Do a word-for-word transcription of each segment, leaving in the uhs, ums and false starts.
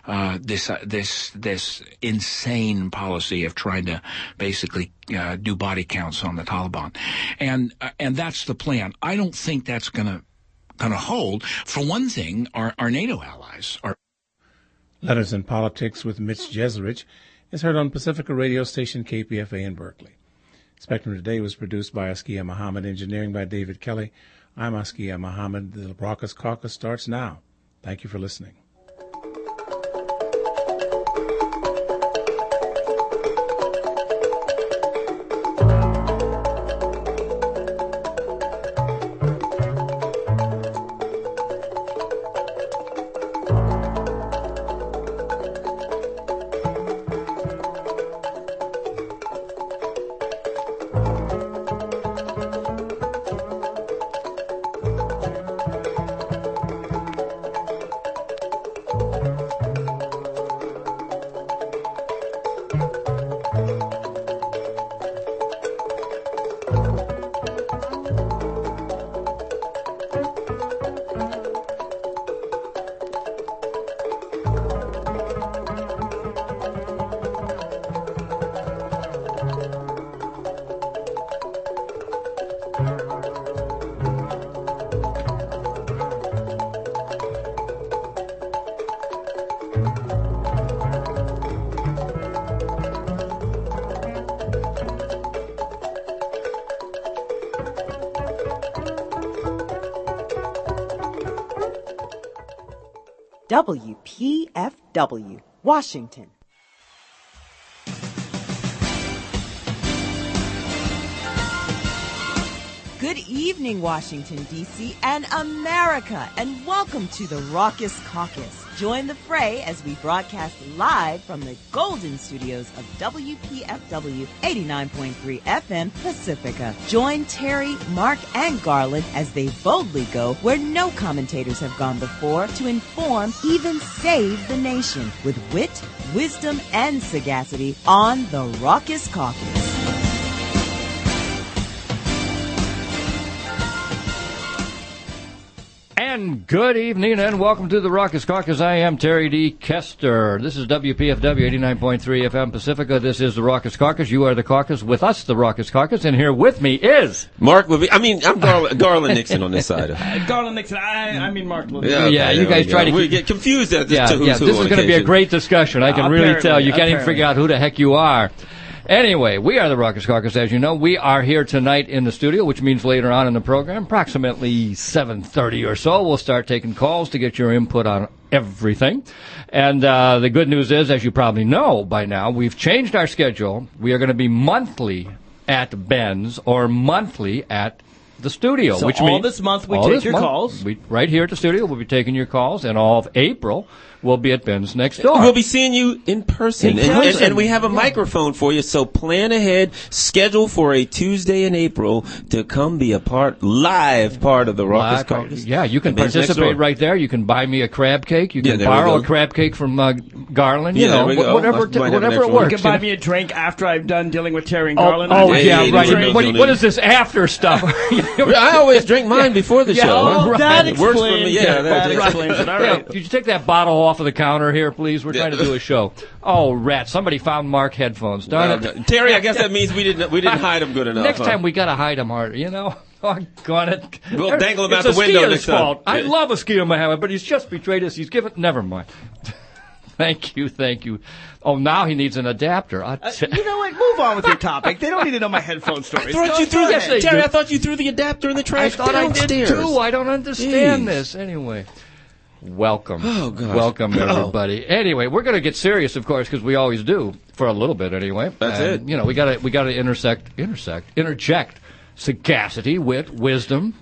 uh, this uh, this this insane policy of trying to basically uh, do body counts on the Taliban, and uh, and that's the plan. I don't think that's going to going to hold. For one thing, our our NATO allies are. Letters in Politics with Mitch Jeserich is heard on Pacifica radio station K P F A in Berkeley. Spectrum Today was produced by Askia Muhammad, engineering by David Kelly. I'm Askia Muhammad. The Raucous Caucus starts now. Thank you for listening. W P F W, Washington. Good evening, Washington, D C and America, and welcome to the Raucous Caucus. Join the fray as we broadcast live from the golden studios of W P F W eighty-nine point three F M Pacifica. Join Terry, Mark, and Garland as they boldly go where no commentators have gone before to inform, even save the nation with wit, wisdom, and sagacity on the Raucous Caucus. And good evening and welcome to the Raucous Caucus. I am Terry D. Kester. This is W P F W eighty-nine point three F M Pacifica. This is the Raucous Caucus. You are the caucus. With us, the Raucous Caucus. And here with me is... Mark Levine. I mean, I'm Garland, Garland Nixon on this side. Garland Nixon. I, I mean Mark Levine. Yeah, okay, yeah you guys try to... We get confused at this. Yeah, to who's yeah who this is going to be a great discussion. I can uh, really tell. You can't apparently. even figure out who the heck you are. Anyway, we are the Raucous Caucus, as you know. We are here tonight in the studio, which means later on in the program, approximately seven thirty or so, we'll start taking calls to get your input on everything. And uh, the good news is, as you probably know by now, we've changed our schedule. We are going to be monthly at Ben's or monthly at the studio. So which all means this month we all take this your month, calls. We, right here at the studio, we'll be taking your calls, and all of April we'll be at Ben's next door. We'll be seeing you in person. In and, person. And, and we have a yeah. microphone for you, so plan ahead. Schedule for a Tuesday in April to come be a part, live part of the Raucous Caucus. Yeah, you can participate right there. You can buy me a crab cake. You can yeah, borrow a crab cake from uh, Garland. You yeah, know, wh- whatever, t- whatever it works. You can buy me a drink after I've done dealing with Terry and Garland. Oh, oh yeah, yeah, right. What, what is this after stuff? I always drink mine before the yeah, show. Oh, right. that It works for explains me. it. Yeah, that, that explains it. All right. Yeah, could you take that bottle off of the counter here, please? We're trying to do a show. Oh, rat! Somebody found Mark headphones. Darn it, Terry. I guess that means we didn't we didn't hide them good enough. Next huh? time we gotta hide them harder. You know. Doggone it. We'll dangle him it's out the window Skia's next time. fault. I Yeah. love Askia Muhammad, but he's just betrayed us. He's given. Never mind. Thank you, thank you. Oh, now he needs an adapter. I Uh, t- you know what? Move on with your topic. They don't need to know my headphone stories. I thought Go you threw ahead. the, Terry, do. I thought you threw the adapter in the I trash thought I downstairs. did too. I don't understand Jeez. this. Anyway, welcome. Oh, gosh. Welcome, Oh. everybody. Anyway, we're going to get serious, of course, because we always do for a little bit, anyway. That's and, it. You know, we got to we got to intersect, intersect, interject sagacity, wit, wisdom.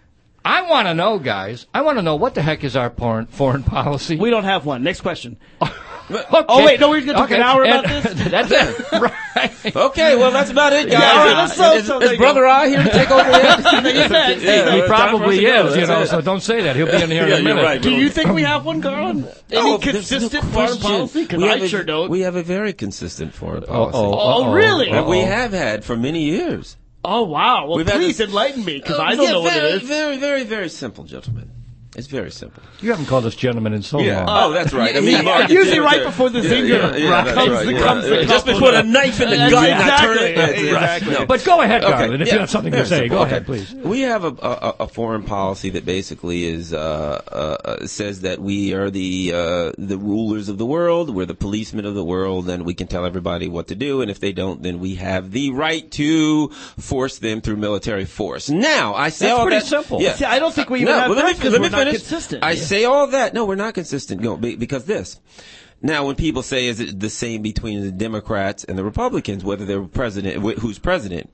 I want to know, guys. I want to know what the heck is our foreign foreign policy. We don't have one. Next question. Okay. Oh, wait, no, we're going to talk Okay. an hour about And- this? That's it. Right. Okay, well, that's about it, guys. Yeah, all right, let's so- is so is there you Brother go. I here to take over yet? Yeah, Yeah, He it's probably time for us to go. is, you know, That's so it. don't say that. He'll be in here Yeah, in a you're minute. right. Do you think we have one, Garland? Any Oh, there's no consistent foreign question. policy? Because We I have a- sure don't. We have a very consistent foreign Oh, policy. oh, Oh, uh-oh. really? That we Uh-oh. have had for many years. Oh, wow. Well, We've had please this- enlighten me, because Uh, I don't yeah, know what very, it is. Very, very, very simple, gentlemen. It's very simple. You haven't called this gentleman in so Yeah. long. Oh, that's right. I mean, Mark, usually yeah, right yeah. before the Yeah, zinger yeah, yeah, comes, that's right, the, yeah. comes the Yeah. Just couple before of- the knife in the That's gun, exactly, not turn it. That's it. exactly. No. But go ahead, Okay, Garland, if yeah. you have something to Very say. simple. Go Okay. ahead, please. We have a, a, a foreign policy that basically is uh, uh, says that we are the uh, the rulers of the world, we're the policemen of the world, and we can tell everybody what to do. And if they don't, then we have the right to force them through military force. Now, I say That's all pretty that. simple. Yeah. See, I don't think we even No, have well, that let me, because let we're me not finish. consistent. I Yeah. say all that. No, we're not consistent. No, be- because this. Now, when people say is it the same between the Democrats and the Republicans, whether they're president, wh- who's president,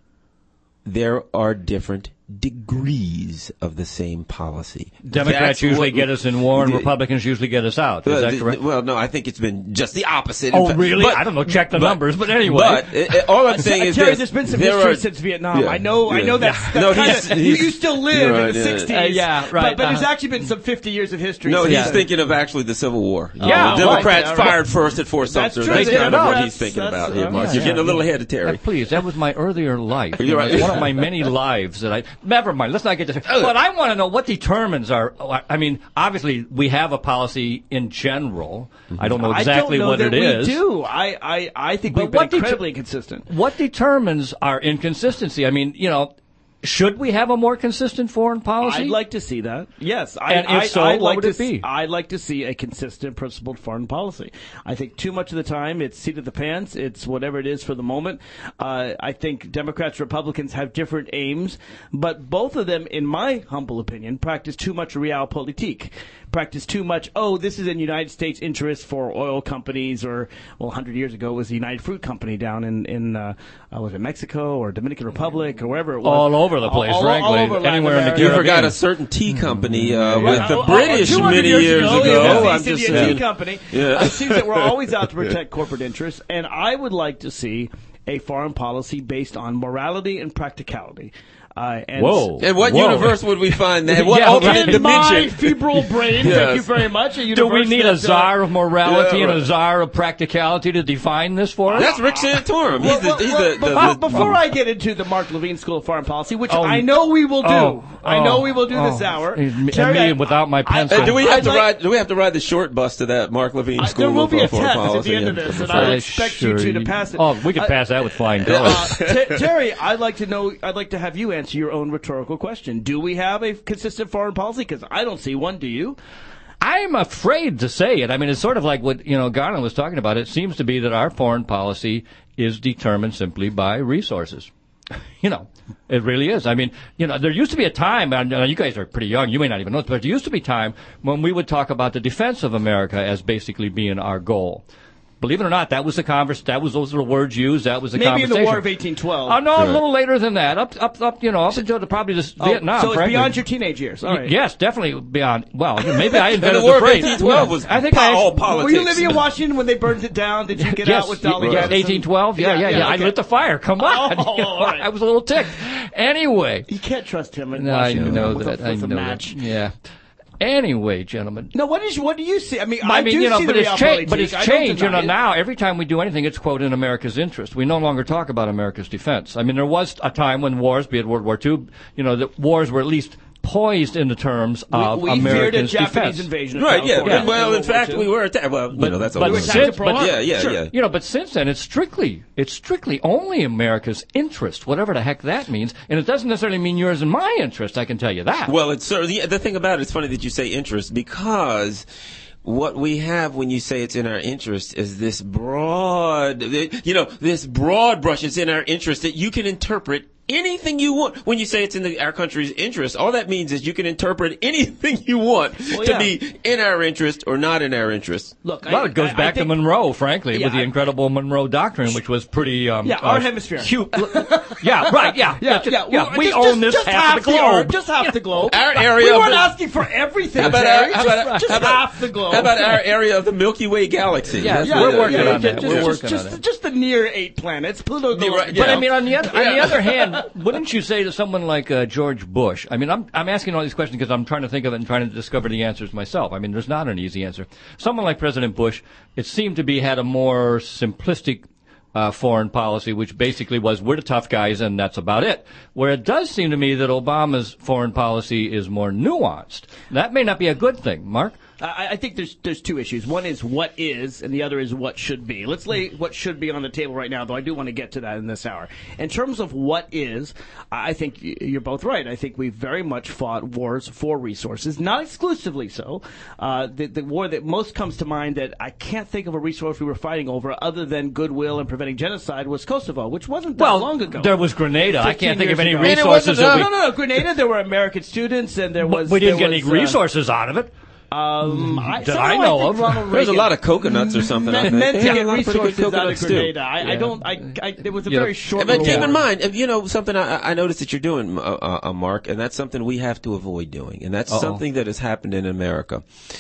there are different degrees of the same policy. Democrats That's usually what- get us in war, and the- Republicans usually get us out. Is Well, that the- correct? Well, no, I think it's been just the opposite. In Oh, fact- really? but- I don't know. Check the but- numbers, but anyway. But uh, uh, all I'm saying Uh, is Terry, this. there's been some there history are- since Vietnam. Yeah, I know, I yeah. know that's, No, that's he's- kinda, you, he's- you still live you're in right, the yeah. sixties. Uh, yeah, right, But, but there's uh-huh. actually been some fifty years of history. No, since he's then. thinking of actually the Civil War. Yeah, the Democrats right. fired first at Fort That's Sumter. true. That's Yeah, kind no, of what that's- he's thinking that's- about here, uh, Mark. yeah, You're getting yeah. a little ahead of Terry. Uh, please, that was my earlier life. You're You know, right. it's one of my many lives that I. Never mind. Let's not get this. But I want to know what determines our. I mean, obviously, we have a policy in general. I don't know exactly I don't know what that it we is. do. I, I, I think But we've been what det- incredibly inconsistent. What determines our inconsistency? I mean, you know, should we have a more consistent foreign policy? I'd like to see that. Yes, I, And if I, so, I'd what like would to it be? s- I'd like to see a consistent, principled foreign policy. I think too much of the time it's seat of the pants. It's whatever it is for the moment. Uh, I think Democrats, Republicans have different aims, but both of them, in my humble opinion, practice too much realpolitik. Practice too much. Oh, this is in United States interest for oil companies, or well, a hundred years ago it was the United Fruit Company down in in uh, uh, was it Mexico or Dominican Republic or wherever it was. All over the place, all, frankly. all over Latin Anywhere in the America. You Caribbean. forgot a certain tea company uh, with Yeah. the Oh, oh, British two hundred many years years ago, ago. it was I'm the just East India saying. Company. Yeah. It seems that we're always out to protect corporate interests, and I would like to see a foreign policy based on morality and practicality. Uh, and Whoa. In what Whoa. universe would we find that? What Yeah, alternate right. In my dimension? febrile brain, Yes. thank you very much. A Do we universe need that, a czar of morality yeah, and a right. czar of practicality to define this for us? That's Rick Santorum. He's Well, the, well, he's well, the, but- the, but the, before I get into the Mark Levine School of Foreign Policy, which Oh, I know we will do, oh, I know oh, we will do oh. this hour. And me- Terry, and me I- without my I- pencil. Uh, do we have I'd to like- ride? Do we have to ride the short bus to that Mark Levine I- School there will of be a Foreign test at Policy? the end of this, and I would expect you two to pass it. Oh, we could Uh, pass that with flying Uh, colors. T- Terry, I'd like to know. I'd like to have you answer your own rhetorical question. Do we have a consistent foreign policy? Because I don't see one. Do you? I'm afraid to say it. I mean, it's sort of like what, you know, Garland was talking about. It seems to be that our foreign policy is determined simply by resources. You know, it really is. I mean, you know, there used to be a time, and uh, you guys are pretty young, you may not even know this, but there used to be a time when we would talk about the defense of America as basically being our goal. Believe it or not, that was the converse. That was those were the words used. That was the Maybe in conversation. the War of eighteen twelve. Oh no, a little later than that. Up, up, up. You know, up until the, probably this Oh, Vietnam. so it's frankly. beyond your teenage years. All right. Yes, definitely beyond. Well, maybe I And invented the War of phrase. eighteen twelve was I think po- I all actually- politics. Were you living in Washington when they burned it down? Did you get yes, out with Dolly yes, Madison? eighteen twelve. Yeah, yeah, yeah. I okay. lit the fire. Come on. Oh, You know, all right. I was a little ticked. Anyway, You can't trust him in no, I Washington. know with that. A, I with a know match. that. Yeah. Anyway, gentlemen. No, what is what do you see? I mean, I, I, mean, do you know, see but the it's realpolitik. changed. But it's I don't changed. You deny know, it. now every time we do anything, it's quote in America's interest. We no longer talk about America's defense. I mean, there was a time when wars, be it World War Two, you know, the wars were at least poised in the terms of we, we feared a Americans' Japanese defense. invasion. Of Right, yeah. California Well, in World War fact, Two. we were attacked. Well, you know, that's a but little- since, Pearl but, Harbor. yeah, yeah, Sure. yeah. You know, but since then, it's strictly, it's strictly only America's interest, whatever the heck that means. And it doesn't necessarily mean yours and my interest, I can tell you that. Well, it's sort of, the, the thing about it, it's funny that you say interest, because what we have when you say it's in our interest is this broad, you know, this broad brush. It's in our interest that you can interpret anything you want. When you say it's in the, our country's interest, all that means is you can interpret anything you want Well, to yeah. be in our interest or not in our interest. Look, Well, I, it goes I, I back think, to Monroe, frankly, Yeah, with the I- incredible Monroe Doctrine, which was pretty. Um, Yeah, our uh, hemisphere. Cute. yeah, right. Yeah, Yeah, ju- yeah. yeah. Well, We just, own just, this just half, of the earth, globe. just half the globe. Our area we of weren't the- asking for everything, How about Terry. our, how just about, just how about, half the globe. How about our area of the Milky Way galaxy? Yeah, That's yeah, what- we're working on just, that. Just, We're just, working just, on that. just the near eight planets. Pluto goes. right, But yeah. I mean, on the other, on the Yeah. other hand, wouldn't you say to someone like uh, George Bush? I mean, I'm I'm asking all these questions because I'm trying to think of it and trying to discover the answers myself. I mean, there's not an easy answer. Someone like President Bush, it seemed to be had a more simplistic uh, foreign policy, which basically was we're the tough guys and that's about it. Where it does seem to me that Obama's foreign policy is more nuanced. That may not be a good thing. Mark? I, I think there's there's two issues. One is what is, and the other is what should be. Let's lay what should be on the table right now, though I do want to get to that in this hour. In terms of what is, I think you're both right. I think we've very much fought wars for resources, not exclusively so. Uh, the, the war that most comes to mind that I can't think of a resource we were fighting over other than goodwill and preventing genocide was Kosovo, which wasn't that well, long ago. There was Grenada. I can't think of any ago. resources. No, that we, no, no, no. Grenada, there were American students, and there was. we didn't there get was, any resources uh, out of it. Um, I, that I know I of. Ronald There's a Reagan lot of coconuts or something. meant, I think. meant to Yeah, get a lot of pretty good resources out of coconuts, too. Grenada. I, Yeah. I don't. I, I. It was a Yeah. very short. But keep rule. in mind, you know, something I, I noticed that you're doing, uh, uh, Mark, and that's something we have to avoid doing, and that's Uh-oh. something that has happened in America.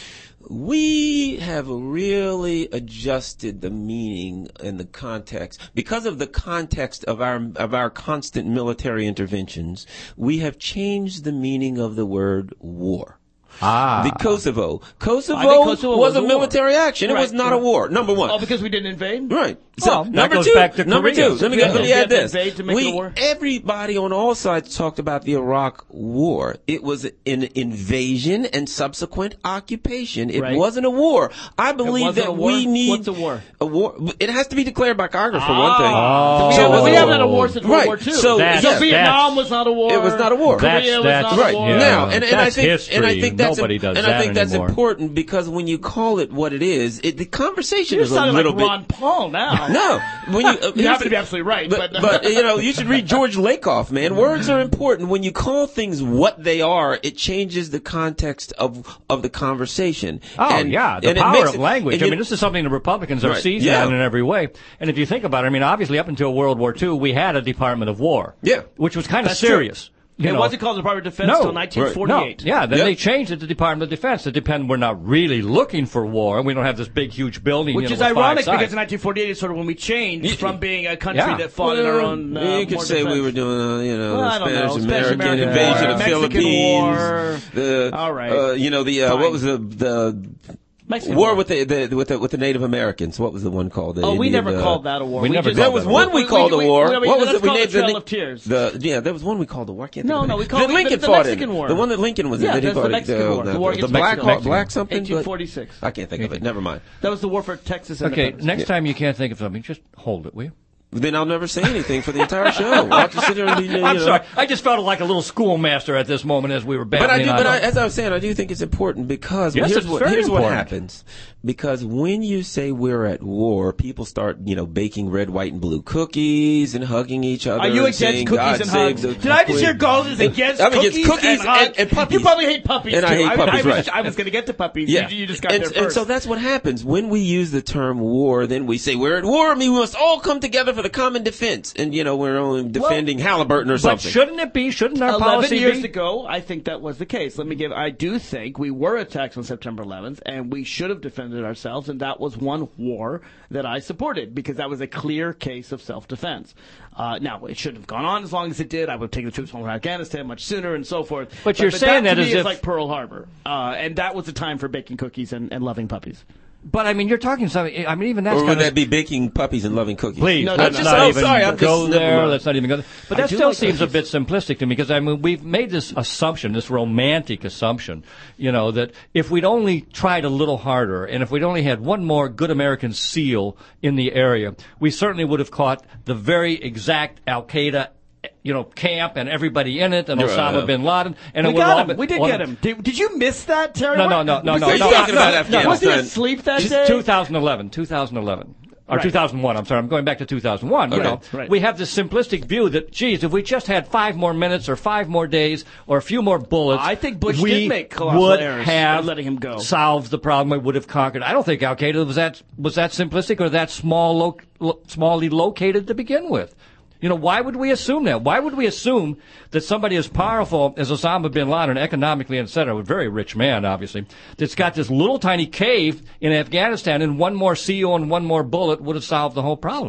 We have really adjusted the meaning and the context because of the context of our of our constant military interventions. We have changed the meaning of the word war. Ah. The Kosovo. Kosovo, I think Kosovo was, was a a war. military action. It Right, was not right. a war. Number one. Oh, because we didn't invade. Right. So Well, that number goes two, back to number Korea. two. Let me, Yeah. let me Yeah. add this. Invade to make we it a war? everybody on all sides talked about the Iraq War. It was an invasion and subsequent occupation. It Right. wasn't a war. I believe wasn't that a war? we need What's a war? A war. It has to be declared by Congress for one thing. Oh. We, So- haven't, we haven't had a war since World Right. War Two. So- That's- so yeah. Vietnam was not a war. It was not a war. Korea That's- was that's- not Right a war. Yeah. now, and, and I That's think, history. and I think that's Nobody does and that I think that's anymore. important because when you call it what it is, it, the conversation You're is a sounding little like bit. Ron Paul now. No, when you, uh, You happen to be absolutely right, but, but- but you know, you should read George Lakoff, man. Words are important. When you call things what they are, it changes the context of of the conversation. Oh, and, yeah, the and it power makes of it- language. and I you- mean, this is something the Republicans are Right, seizing yeah. on in every way. And if you think about it, I mean, obviously up until World War Two, we had a Department of War. Yeah. Which was kind of That's true. serious. You It know. wasn't called the Department of Defense No. until nineteen forty-eight. No, yeah, then Yep. they changed it to Department of Defense to depend we're not really looking for war, and we don't have this big, huge building. Which you is know, with ironic five sides. because in nineteen forty-eight is sort of when we changed from being a country Yeah. that fought in our Well, own. Uh, you could more say we defense. were doing, uh, you know, Well, I the don't know. Spanish American Spanish-American invasion War, of Mexican Philippines. War. The, All right. Uh, you know the uh, Fine. what was the the Mexican war War. with the, the with the with the Native Americans? What was the one called? The Oh, we Indian, never uh, called that a war. we never just- There called was that a one war. we called a we- war. we- What was that's it? We called named the Trail Lin- of Tears. The yeah, there was one we called the war. I can't No, think of no, it. we called that it Lincoln the fought Mexican in. War. The one that Lincoln was Yeah, in. that he that's the fought in. Mexican War. The war the against black Mexico. black something. eighteen forty-six. I can't think of it. Never mind. That was the war for Texas. And Okay, independence. next time you can't think of something, just hold it, will you? Then I'll never say anything for the entire show. I'll have to sit there and be, you I'm know. sorry. I just felt like a little schoolmaster at this moment as we were But I battling do, on. but I, as I was saying, I do think it's important because Yes, here's it's what very here's what important. happens. Because when you say we're at war, people start, you know, baking red, white, and blue cookies and hugging each other. Are you and against saying, cookies God and save hugs? the Did I just hear queen." Gold is against I'm cookies, against cookies and, hugs? and, and puppies. You probably hate puppies And too. I hate I, puppies, I, right. was, I was going to get to puppies. Yeah. You, you just got and, there and first. so that's what happens. When we use the term war, then we say we're at war. I mean, we must all come together for the common defense. And, you know, we're only defending Halliburton or but something. shouldn't it be? Shouldn't our Eleven policy years be? ago, I think that was the case. Let me give. I do think we were attacked on September eleventh, and we should have defended ourselves, and that was one war that I supported because that was a clear case of self-defense. Uh, now, it shouldn't have gone on as long as it did. I would have taken the troops home from Afghanistan much sooner, and so forth. But you're saying that, that to as me is if- like Pearl Harbor, uh, and that was the time for baking cookies and, and loving puppies. But I mean, you're talking something. I mean, even that's or kind would of. that be baking puppies and loving cookies? Please, No, no, let's no, not no. even Sorry, I'm go just- never there. mind. Let's not even go there. But I that do still like seems a bit cookies. simplistic to me because I mean we've made this assumption, this romantic assumption, you know, that if we'd only tried a little harder and if we'd only had one more good American SEAL in the area, we certainly would have caught the very exact Al Qaeda. You know, camp and everybody in it, and Right. Osama bin Laden, and We it would all got him. been- We did well, get him. Did, did you miss that, Terry? No, no, no, no, Was no, he no, asleep? talking about Afghanistan. Was he asleep that Just day? two thousand eleven, two thousand eleven. Or Right. two thousand one, I'm sorry, I'm going back to two thousand one. You Okay. know, Right. we have this simplistic view that, geez, if we just had five more minutes or five more days or a few more bullets, I think Bush we did make colossal would errors have in letting him go. solved the problem. We would have conquered. I don't think Al Qaeda was that was that simplistic or that small, lo- lo- smallly located to begin with. You know, why would we assume that? Why would we assume that somebody as powerful as Osama bin Laden, economically, et cetera, a very rich man, obviously, that's got this little tiny cave in Afghanistan and one more SEAL and one more bullet would have solved the whole problem?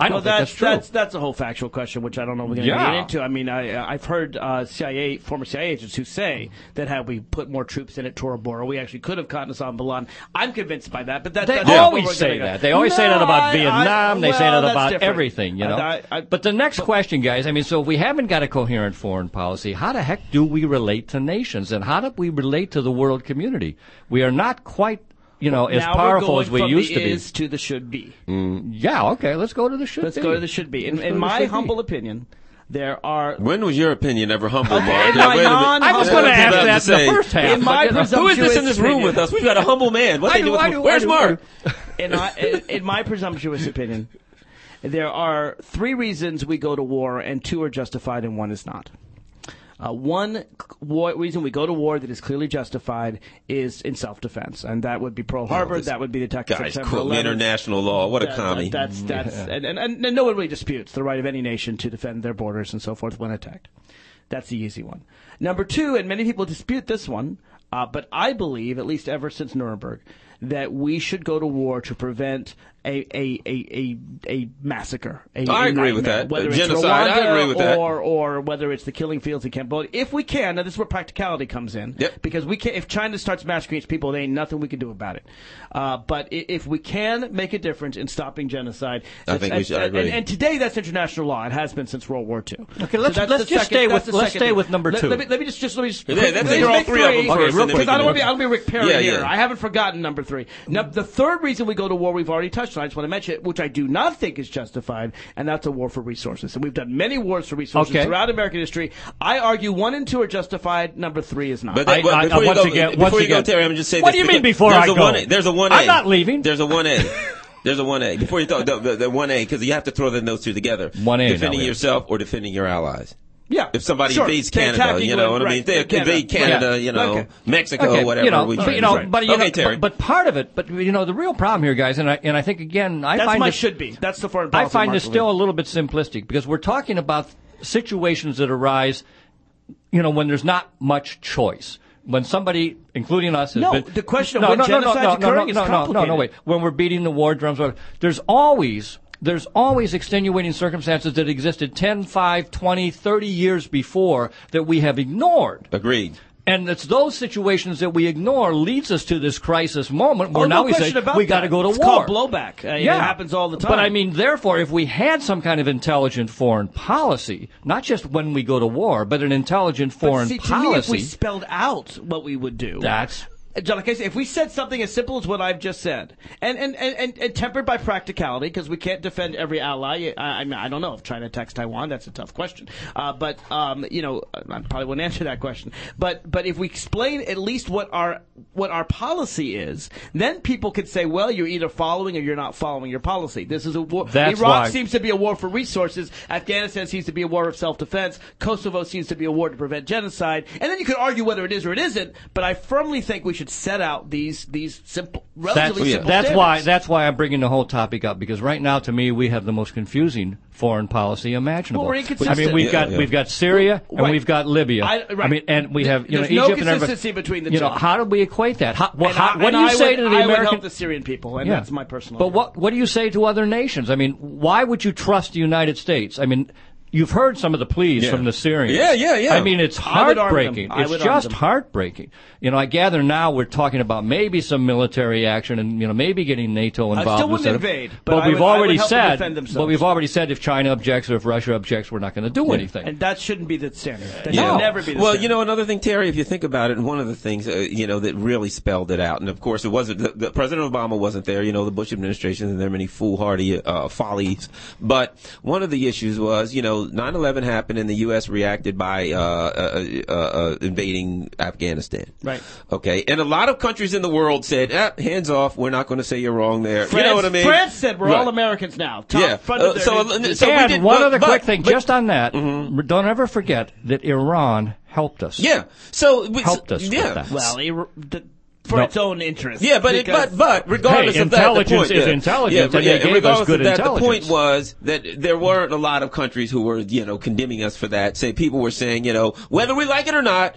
I don't well, think that's, that's true. That's, that's a whole factual question, which I don't know we're going to Yeah. get into. I mean, I, I've heard uh, C I A, former C I A agents who say that had we put more troops in at Tora Bora, we actually could have caught Osama bin Laden. I'm convinced by that, but that, They that's not where always we're say gonna go. that. They always no, say that about I, Vietnam. I, they say well, that that's about different. everything, you know. I, I, but the next question, guys, I mean, so if we haven't got a coherent foreign policy, how the heck do we relate to nations? And how do we relate to the world community? We are not quite, you know, as now powerful we're as going we from used the to be. is to the should be. Yeah, okay, let's go to the should Let's be. go to the should be. In, Let's go in to the my should be. humble opinion, there are. When was your opinion ever humble, Mark? in my Wait a minute. non- I was I going to was ask about that to say, in the first half. in my but, you know, Who is this in this room opinion- with us? We've got a humble man. What I they do, do with I do, Where's I do, Mark? in, my, in, in my presumptuous opinion, there are three reasons we go to war, and two are justified, and one is not. Uh, one war, reason we go to war that is clearly justified is in self-defense, and that would be Pearl Harbor. this that would be the attack of Guys, September quote me eleventh. international law. What a That- commie. that- That's that's and, and, and no one really disputes the right of any nation to defend their borders and so forth when attacked. That's the easy one. Number two, and many people dispute this one, uh, but I believe, at least ever since Nuremberg, that we should go to war to prevent a a a a, a massacre. A, I a agree with nightmare, that. Whether A it's genocide, I Rwanda agree with that. or or whether it's the killing fields in Cambodia, if we can. Now this is where practicality comes in. Yep. Because we can. If China starts massacring its people, there ain't nothing we can do about it. Uh, but i- if we can make a difference in stopping genocide, I think we and- should- I and- agree. And today that's international law. It has been since World War Two. Okay, let's- that's let's the just second- stay that's with- the let's second stay thing. with number Let- two. Let me, let me just just let me just. Yeah, let's let me go make three of them three. first, Okay, and real then we Because I can don't want to do be, I don't be Rick Perry Yeah, here. yeah. I haven't forgotten number three. Now, the third reason we go to war, we've already touched on. I just want to mention it, which I do not think is justified, and that's a war for resources. And we've done many wars for resources Okay. throughout American history. I argue one and two are justified. Number three is not. But I- that, well, I- before I- you once go, again- before once you go, again- Terry, I'm just saying. What this do you mean because before there's I a go? One A, there's a one A. I'm not leaving. There's a one A. There's a one A. Before you talk, the, the, the one A, because you have to throw them those two together. one A, defending no, yeah. yourself or defending your allies. yeah. If somebody Sure. invades They're Canada, attacking you know with- what I mean? right, They Canada. invade Canada, Right. you know, Okay. Mexico, Okay, whatever. you know, we but, try you to know, do. but, you okay, know, Terry. but, but part of it, but you know, the real problem here, guys, and I and I think again, I That's find my this, should be. That's the foreign I policy. find Mark this Levin. still a little bit simplistic because we're talking about situations that arise, you know, when there's not much choice. When somebody, including us, has No, been, the question of no, when no, no, no, genocide's no, no, occurring is no, no, no, no, no, complicated. wait. When we're beating the war drums, whatever, there's always there's always extenuating circumstances that existed ten, five, twenty, thirty years before that we have ignored. Agreed. And it's those situations that we ignore leads us to this crisis moment where Oh, now no we say question about we got to that. go to It's war. called blowback. Uh, Yeah, It happens all the time. But I mean, therefore, if we had some kind of intelligent foreign policy, not just when we go to war, but an intelligent foreign but see, to policy, me, if we spelled out what we would do, that's John, like I said, if we said something as simple as what I've just said, and and, and, and, and tempered by practicality, because we can't defend every ally. I, I mean, I don't know if China attacks Taiwan. That's a tough question. Uh, but um, you know, I probably wouldn't answer that question. But but if we explain at least what our what our policy is, then people could say, well, you're either following or you're not following your policy. This is a war. That's Iraq why- seems to be a war for resources. Afghanistan seems to be a war of self-defense. Kosovo seems to be a war to prevent genocide. And then you could argue whether it is or it isn't. But I firmly think we should set out these these simple, That's, relatively simple that's standards. why that's why I'm bringing the whole topic up because right now, to me, we have the most confusing foreign policy imaginable. Well, we're I inconsistent. mean, we've Yeah, got yeah. we've got Syria and Right. we've got Libya. I- right. mean, and we have you There's know no Egypt and everybody. consistency between the You two. know, how do we equate that? How, well, And how, I- what and do you I say would, to the I would American? help the Syrian people, and Yeah. that's my personal. But opinion. what what do you say to other nations? I mean, why would you trust the United States? I mean, you've heard some of the pleas Yeah. from the Syrians. Yeah, yeah, yeah. I mean, it's I would arm them. heartbreaking. I It's would arm just them. heartbreaking. You know, I gather now we're talking about maybe some military action and you know maybe getting NATO involved. still wouldn't instead of- invade, but I we've would- I would already help them said. defend themselves. But we've already said if China objects or if Russia objects, we're not going to do anything. And that shouldn't be the standard. That Yeah. should never be the Well, standard. you know, another thing, Terry, if you think about it, and one of the things, uh, you know, that really spelled it out, and of course it wasn't, the, the, President Obama wasn't there, you know, the Bush administration, and there are many foolhardy uh, follies, but one of the issues was, you know, nine eleven happened and the U S reacted by uh, uh, uh, uh, invading Afghanistan. Right. Okay, and a lot of countries in the world said, ah, hands off, we're not going to say you're wrong there. France, you know what I mean? France said we're Right. all Americans now. Top Yeah. front of Uh, their- so, uh, so we and did, one but- other but- quick thing, but- just on that, don't ever forget that Iran helped us. Yeah. So we- Helped us with Yeah. that. well, it- the, for No. its own interest. Yeah, but it, Because- but but regardless Hey, of that, the intelligence point, is yeah. intelligence, yeah, and but, they yeah, gave us regardless good of that, intelligence. the point was that there weren't a lot of countries who were, you know, condemning us for that. Say people were saying, you know, whether we like it or not,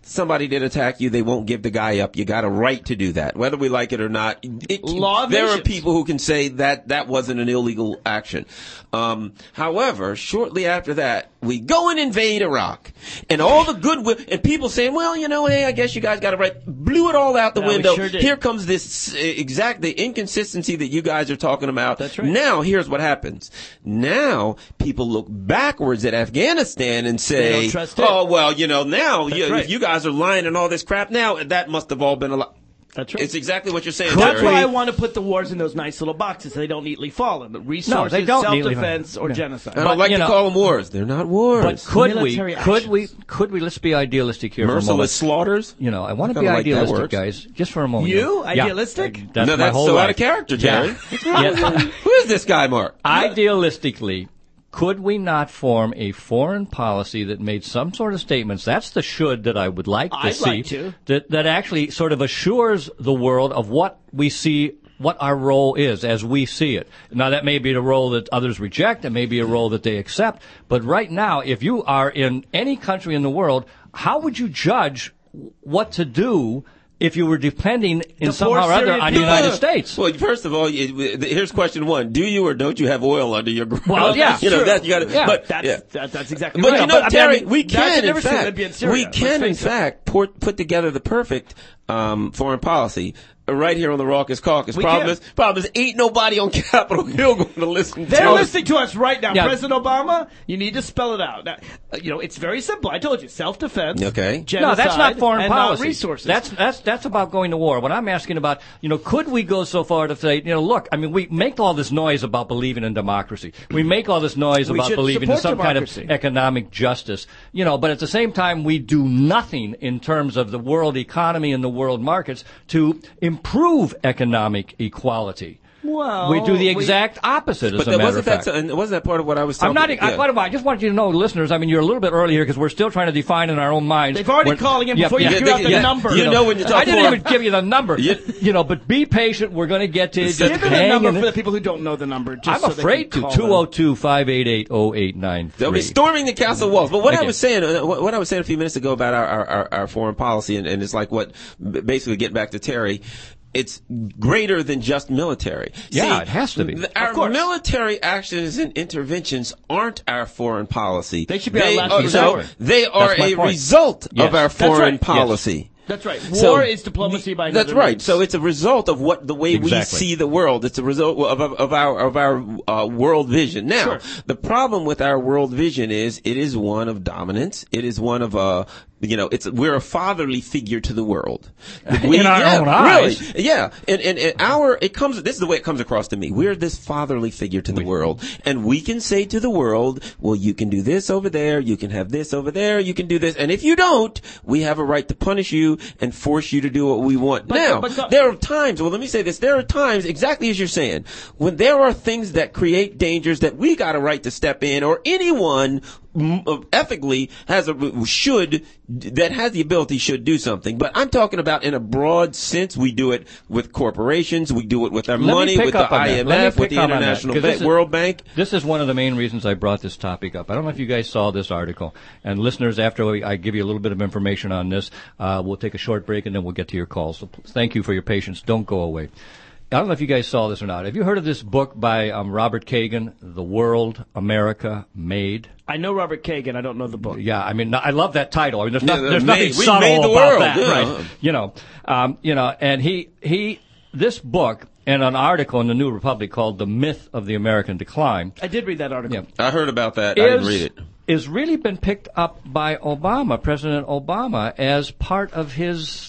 somebody did attack you, they won't give the guy up. You got a right to do that, whether we like it or not. It, Law of there nations. are people who can say that that wasn't an illegal action. Um, however, shortly after that, we go and invade Iraq, and all the goodwill, and people saying, well, you know, hey, I guess you guys got it right. Blew it all out the Yeah, we window. sure did. Here comes this uh, exact, the inconsistency that you guys are talking about. That's right. Now, here's what happens. Now, people look backwards at Afghanistan and They say, don't trust it. oh, well, you know, now, you, right. if you guys are lying and all this crap now, that must have all been a lie. That's right. It's exactly what you're saying. That's Terry. why I want to put the wars in those nice little boxes so they don't neatly fall in. The resources, No, they don't neatly self-defense, fall. or No. genocide. I don't But, like you to know- call them wars. They're not wars. But could we, Military could we, actions. could we, let's be idealistic here Merciless for a moment. slaughters? You know, I want to I be kinda like that idealistic, works. guys, just for a moment. You? Yeah. Idealistic? That's no, my that's whole so life. out of character, Jerry. Yeah. Yeah. Who is this guy, Mark? Idealistically, could we not form a foreign policy that made some sort of statements? That's the should that I would like to I'd see. like to. That, that actually sort of assures the world of what we see, what our role is as we see it. Now, that may be a role that others reject. It may be a role that they accept. But right now, if you are in any country in the world, how would you judge what to do if you were depending in The somehow poor or other Syrian on the people. United States? Well, first of all, it, here's question one: do you or don't you have oil under your ground? Well, yeah, you know true. that you got to. Yeah. But That's, yeah. that, that's exactly But right. you know, I Terry, mean, we that's can in never seen fact, that'd be in Syria. we Let's can in face it. fact put put together the perfect um, foreign policy right here on the Raucous Caucus. We Problem can. is, problem is, ain't nobody on Capitol Hill going to listen They're to us. listening to us right now. Yeah. President Obama, you need to spell it out. Now, uh, you know, it's very simple. I told you, self-defense. Okay. Genocide, No, that's not foreign and policy. Not resources. That's that's that's about going to war. What I'm asking about, you know, could we go so far to say, you know, look, I mean, we make all this noise about believing in democracy. We make all this noise We about should believing in support some democracy. kind of economic justice, you know, but at the same time, we do nothing in terms of the world economy and the world markets to improve economic equality. Well, we do the we- exact opposite, as But a that matter wasn't of fact. that. So, wasn't that part of what I was talking? I'm not. Yeah. I, by the way, I just wanted you to know, listeners. I mean, you're a little bit early here because we're still trying to define in our own minds. They've already We're- calling in Yeah, before you yeah, threw out the yeah. number. You know when you talk I didn't for- even give you the number. You- You know, but be patient. We're going to get to just Give Give it a hang number in for it. the people who don't know the number. Just I'm so they afraid can to. call two in. oh two, five eight eight, oh eight nine They'll be three. storming the castle walls. But what I Okay. was saying, uh, what what I was saying a few minutes ago about our, our, our, our foreign policy, and, and it's like what, b- basically getting back to Terry, it's greater than just military. Yeah, See, it has to be. th- Our Of course. military actions and interventions aren't our foreign policy. They should be our last are, resort. no, they are That's my a point. result Yes. of our That's foreign right. policy. That's right. War So- is diplomacy by That's another right. means. So it's a result of what the way Exactly. we see the world. It's a result of, of, of our of our uh, world vision. Now, Sure. the problem with our world vision is it is one of dominance. It is one of uh you know, it's we're a fatherly figure to the world. We, In our yeah, own eyes. really, yeah. And, and and our it comes. This is the way it comes across to me. We're this fatherly figure to the world, and we can say to the world, "Well, you can do this over there. You can have this over there. You can do this, and if you don't, we have a right to punish you and force you to do what we want." But- now, but the- there are times. Well, let me say this. There are times, exactly as you're saying, when there are things that create dangers that we got a right to step in, or anyone mm, uh, ethically has a should that has the ability should do something. But I'm talking about in a broad sense. We do it with corporations. We do it with our Let me money, pick with the up on that. I M Let me F, with pick the up on that, International 'cause Bank, this is- World Bank. This is one of the main reasons I brought this topic up. I don't know if you guys saw this article. And listeners, after we, I give you a little bit of information on this, uh, we'll take a short break and then we'll get to your calls. So please, thank you for your patience. Don't go away. I don't know if you guys saw this or not. Have you heard of this book by um, Robert Kagan, The World America Made? I know Robert Kagan. I don't know the book. Yeah, I mean, I love that title. I mean, there's, Yeah, nothing, there's made- nothing we subtle made the about world, that, yeah. right? You know, um, you know, and he he this book and an article in the New Republic called "The Myth of the American Decline" I did read that article. Yeah. I heard about that. I didn't is read it. is really been picked up by Obama, President Obama, as part of his.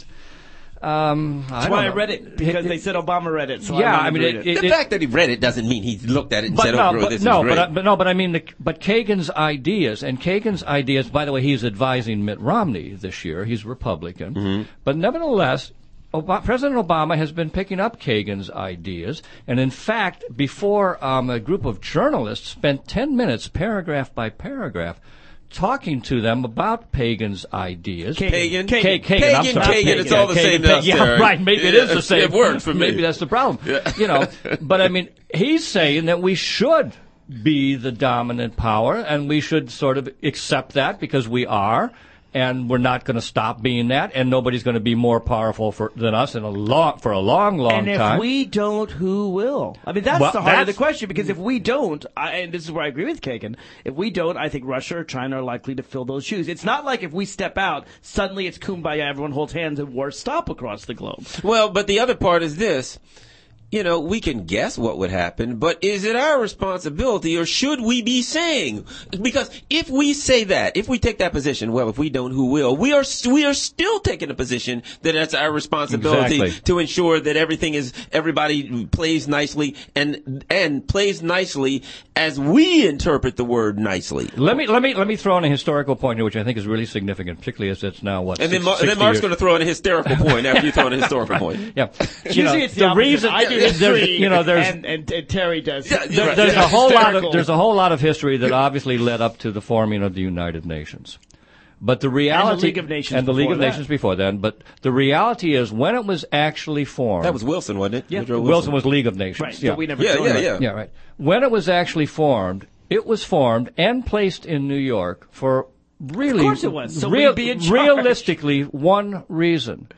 Um, That's I why I don't know. read it, because they said Obama read it. So Yeah, I, I mean, wanted to it- read The fact that he read it doesn't mean he looked at it and But said, no, "Oh, but, this no, is great." but, I- but no, but I mean, the, but Kagan's ideas and Kagan's ideas. By the way, he's advising Mitt Romney this year. He's Republican, Mm-hmm. but nevertheless, Ob- President Obama has been picking up Kagan's ideas, and in fact, before um, a group of journalists spent ten minutes, paragraph by paragraph, talking to them about Kagan's ideas. Pagan, Ka- Kagan, Pagan, I'm sorry. Kagan, it's all the Kagan, same to Kagan, us, Yeah, Terry. right. Maybe it Yeah, is the same. it works for me. Maybe that's the problem. You know, but I mean, he's saying that we should be the dominant power, and we should sort of accept that because we are. and we're not going to stop being that, and nobody's going to be more powerful for, than us in a long, for a long, long and if time. we don't, who will? I mean, that's Well, the heart of the that's- question, because if we don't, I, and this is where I agree with Kagan, if we don't, I think Russia or China are likely to fill those shoes. It's not like if we step out, suddenly it's kumbaya, everyone holds hands, and wars stop across the globe. Well, but the other part is this. You know, we can guess what would happen, but is it our responsibility, or should we be saying? Because if we say that, if we take that position, well, if we don't, who will? We are we are still taking a position that it's our responsibility Exactly. to ensure that everything is everybody plays nicely and and plays nicely as we interpret the word nicely. Let me let me let me throw in a historical point here, which I think is really significant, particularly as it's now what. And then, six- Mar- and then sixty Mark's years- going to throw in a hysterical point after you throw in a historical point. Yeah, Usually you know, it's the, the reason I do there's, history, you know, there's and, and, and Terry does. Yeah, there, right. there's Yeah. a whole lot of Hysterical. there's a whole lot of history that obviously led up to the forming of the United Nations. But the reality League of Nations and the League before of that. Nations before then. But the reality is, when it was actually formed, That was Wilson, wasn't it? Yeah. Woodrow Wilson was League of Nations. Right, yeah. but we never Yeah, joined yeah, it. yeah. Yeah, right. When it was actually formed, it was formed and placed in New York for really, Of course it was, so real- we'd be in charge. realistically, one reason: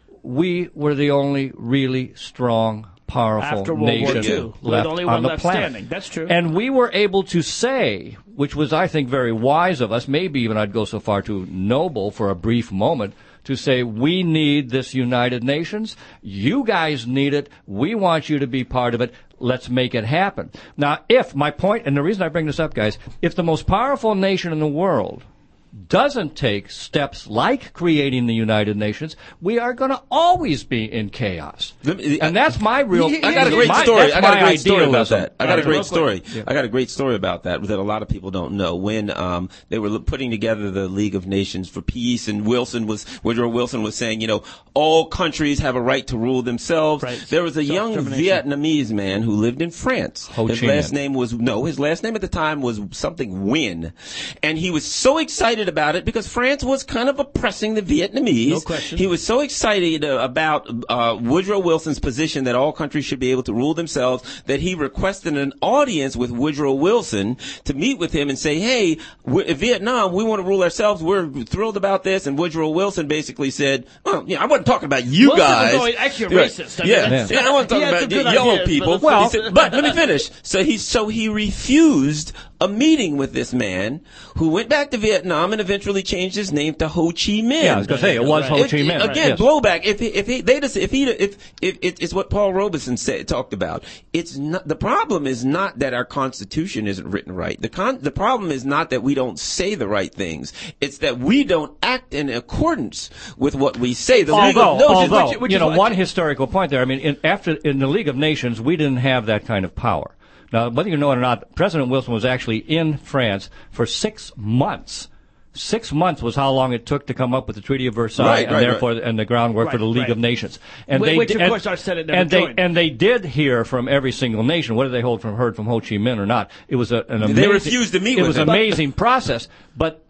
we were the only really strong, powerful After World War nation Two, with left only on one the left planet. standing. That's true. And we were able to say, which was, I think, very wise of us, maybe even I'd go so far to noble for a brief moment, to say, we need this United Nations. You guys need it. We want you to be part of it. Let's make it happen. Now, if, my point, and the reason I bring this up, guys, if the most powerful nation in the world doesn't take steps like creating the United Nations, we are going to always be in chaos. Let me- And that's my real. I got a great my- story. that's I got a my great story about idealism. that. I got a Uh, great real story. quick. Yeah. I got a great story about that that a lot of people don't know. When um, they were putting together the League of Nations for Peace, and Wilson was Woodrow Wilson was saying, you know, all countries have a right to rule themselves. Right. There was a young Self-determination. Vietnamese man who lived in France. Ho His Chi last Minh. name was no. His last name at the time was something Nguyen, and he was so excited about it because France was kind of oppressing the Vietnamese. No question. He was so excited uh, about uh, Woodrow Wilson's position that all countries should be able to rule themselves that he requested an audience with Woodrow Wilson to meet with him and say, hey, we're, in Vietnam, we want to rule ourselves. We're thrilled about this. And Woodrow Wilson basically said, well, yeah, I wasn't talking about you Wilson was guys. always actually Right. racist. I mean, yeah. that's- yeah, I wasn't he talking had about some good yellow ideas, people. but Well, let's- he said, but let me finish. So he, so he refused a meeting with this man who went back to Vietnam and eventually changed his name to Ho Chi Minh. Yeah, I was going to say, it was Ho It- Chi Minh. it- Again, yes. blowback. If he, if he, they just, if he, if, if, if it's what Paul Robeson said, talked about. It's not, the problem is not that our Constitution isn't written right. The con, the problem is not that we don't say the right things. It's that we don't act in accordance with what we say. The League Although, of Nations- although which- which you is know, what- one historical point there. I mean, in, after in the League of Nations, we didn't have that kind of power. Now, whether you know it or not, President Wilson was actually in France for six months. Six months was how long it took to come up with the Treaty of Versailles, Right, and right, therefore and the groundwork for Right, the League right. of Nations. And Wh- they which, di- of and- course, our Senate never and they joined. and they did hear from every single nation. Whether they hold from heard from Ho Chi Minh or not, it was a, an amazing. refused to meet It with was him. an amazing process, but.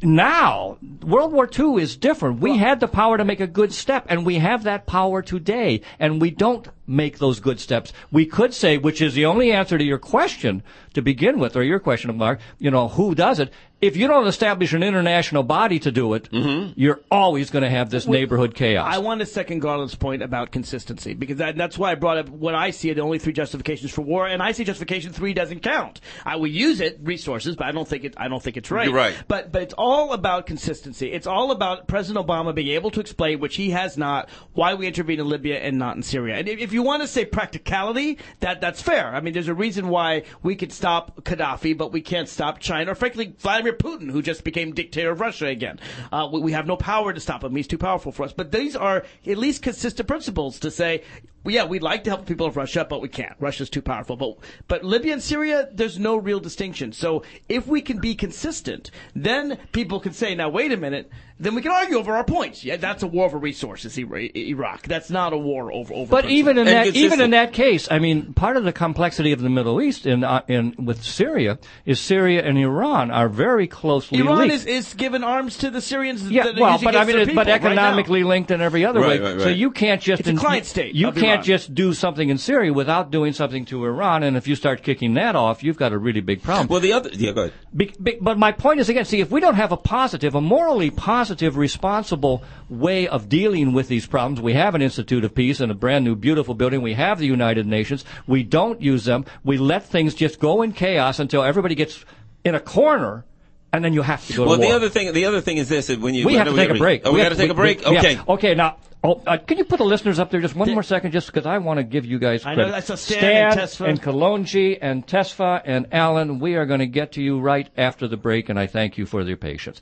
Now, World War Two is different. We had the power to make a good step, and we have that power today, and we don't make those good steps. We could say, which is the only answer to your question to begin with, or your question, Mark, you know, who does it? If you don't establish an international body to do it, Mm-hmm. you're always going to have this neighborhood chaos. I want to second Garland's point about consistency, because that, that's why I brought up what I see are the only three justifications for war, and I see justification three doesn't count. I will use it, resources, but I don't think it. I don't think it's right. You're right. But but it's all about consistency. It's all about President Obama being able to explain, which he has not, why we intervene in Libya and not in Syria. And if, if you want to say practicality, that that's fair. I mean, there's a reason why we could stop Gaddafi, but we can't stop China, or frankly, Vladimir Putin, who just became dictator of Russia again. Uh, we, we have no power to stop him. He's too powerful for us. But these are at least consistent principles to say, well, yeah, we'd like to help the people of Russia, but we can't. Russia's too powerful. But but Libya and Syria, there's no real distinction. So if we can be consistent, then people can say, now, wait a minute, then we can argue over our points. Yeah, that's a war over resources, Iraq. That's not a war over over. But even in And that, consistent. even in that case, I mean, part of the complexity of the Middle East in uh, in with Syria is Syria and Iran are very closely Iran linked. is, is giving arms to the Syrians. Yeah, that are well, using but I against mean, their it's, but people right now. economically linked in every other Right, way. right, So right. you can't just It's a client state You of can't Iran. just do something in Syria without doing something to Iran. And if you start kicking that off, you've got a really big problem. Well, the other, yeah, go ahead. Be, be, but my point is again, see, if we don't have a positive, a morally positive positive, responsible way of dealing with these problems. We have an Institute of Peace and a brand new, beautiful building. We have the United Nations. We don't use them. We let things just go in chaos until everybody gets in a corner, and then you have to go well, to war. Well, the other thing, the other thing is this: that when you we have to take a break. Oh, we, we got to take a break. We, okay. Yeah. Okay. Now, oh, uh, can you put the listeners up there just one more second, just because I want to give you guys credit. I know that's a Stan, Stan and Tesfa. and Kalonji and Tesfa and Alan. We are going to get to you right after the break, and I thank you for your patience.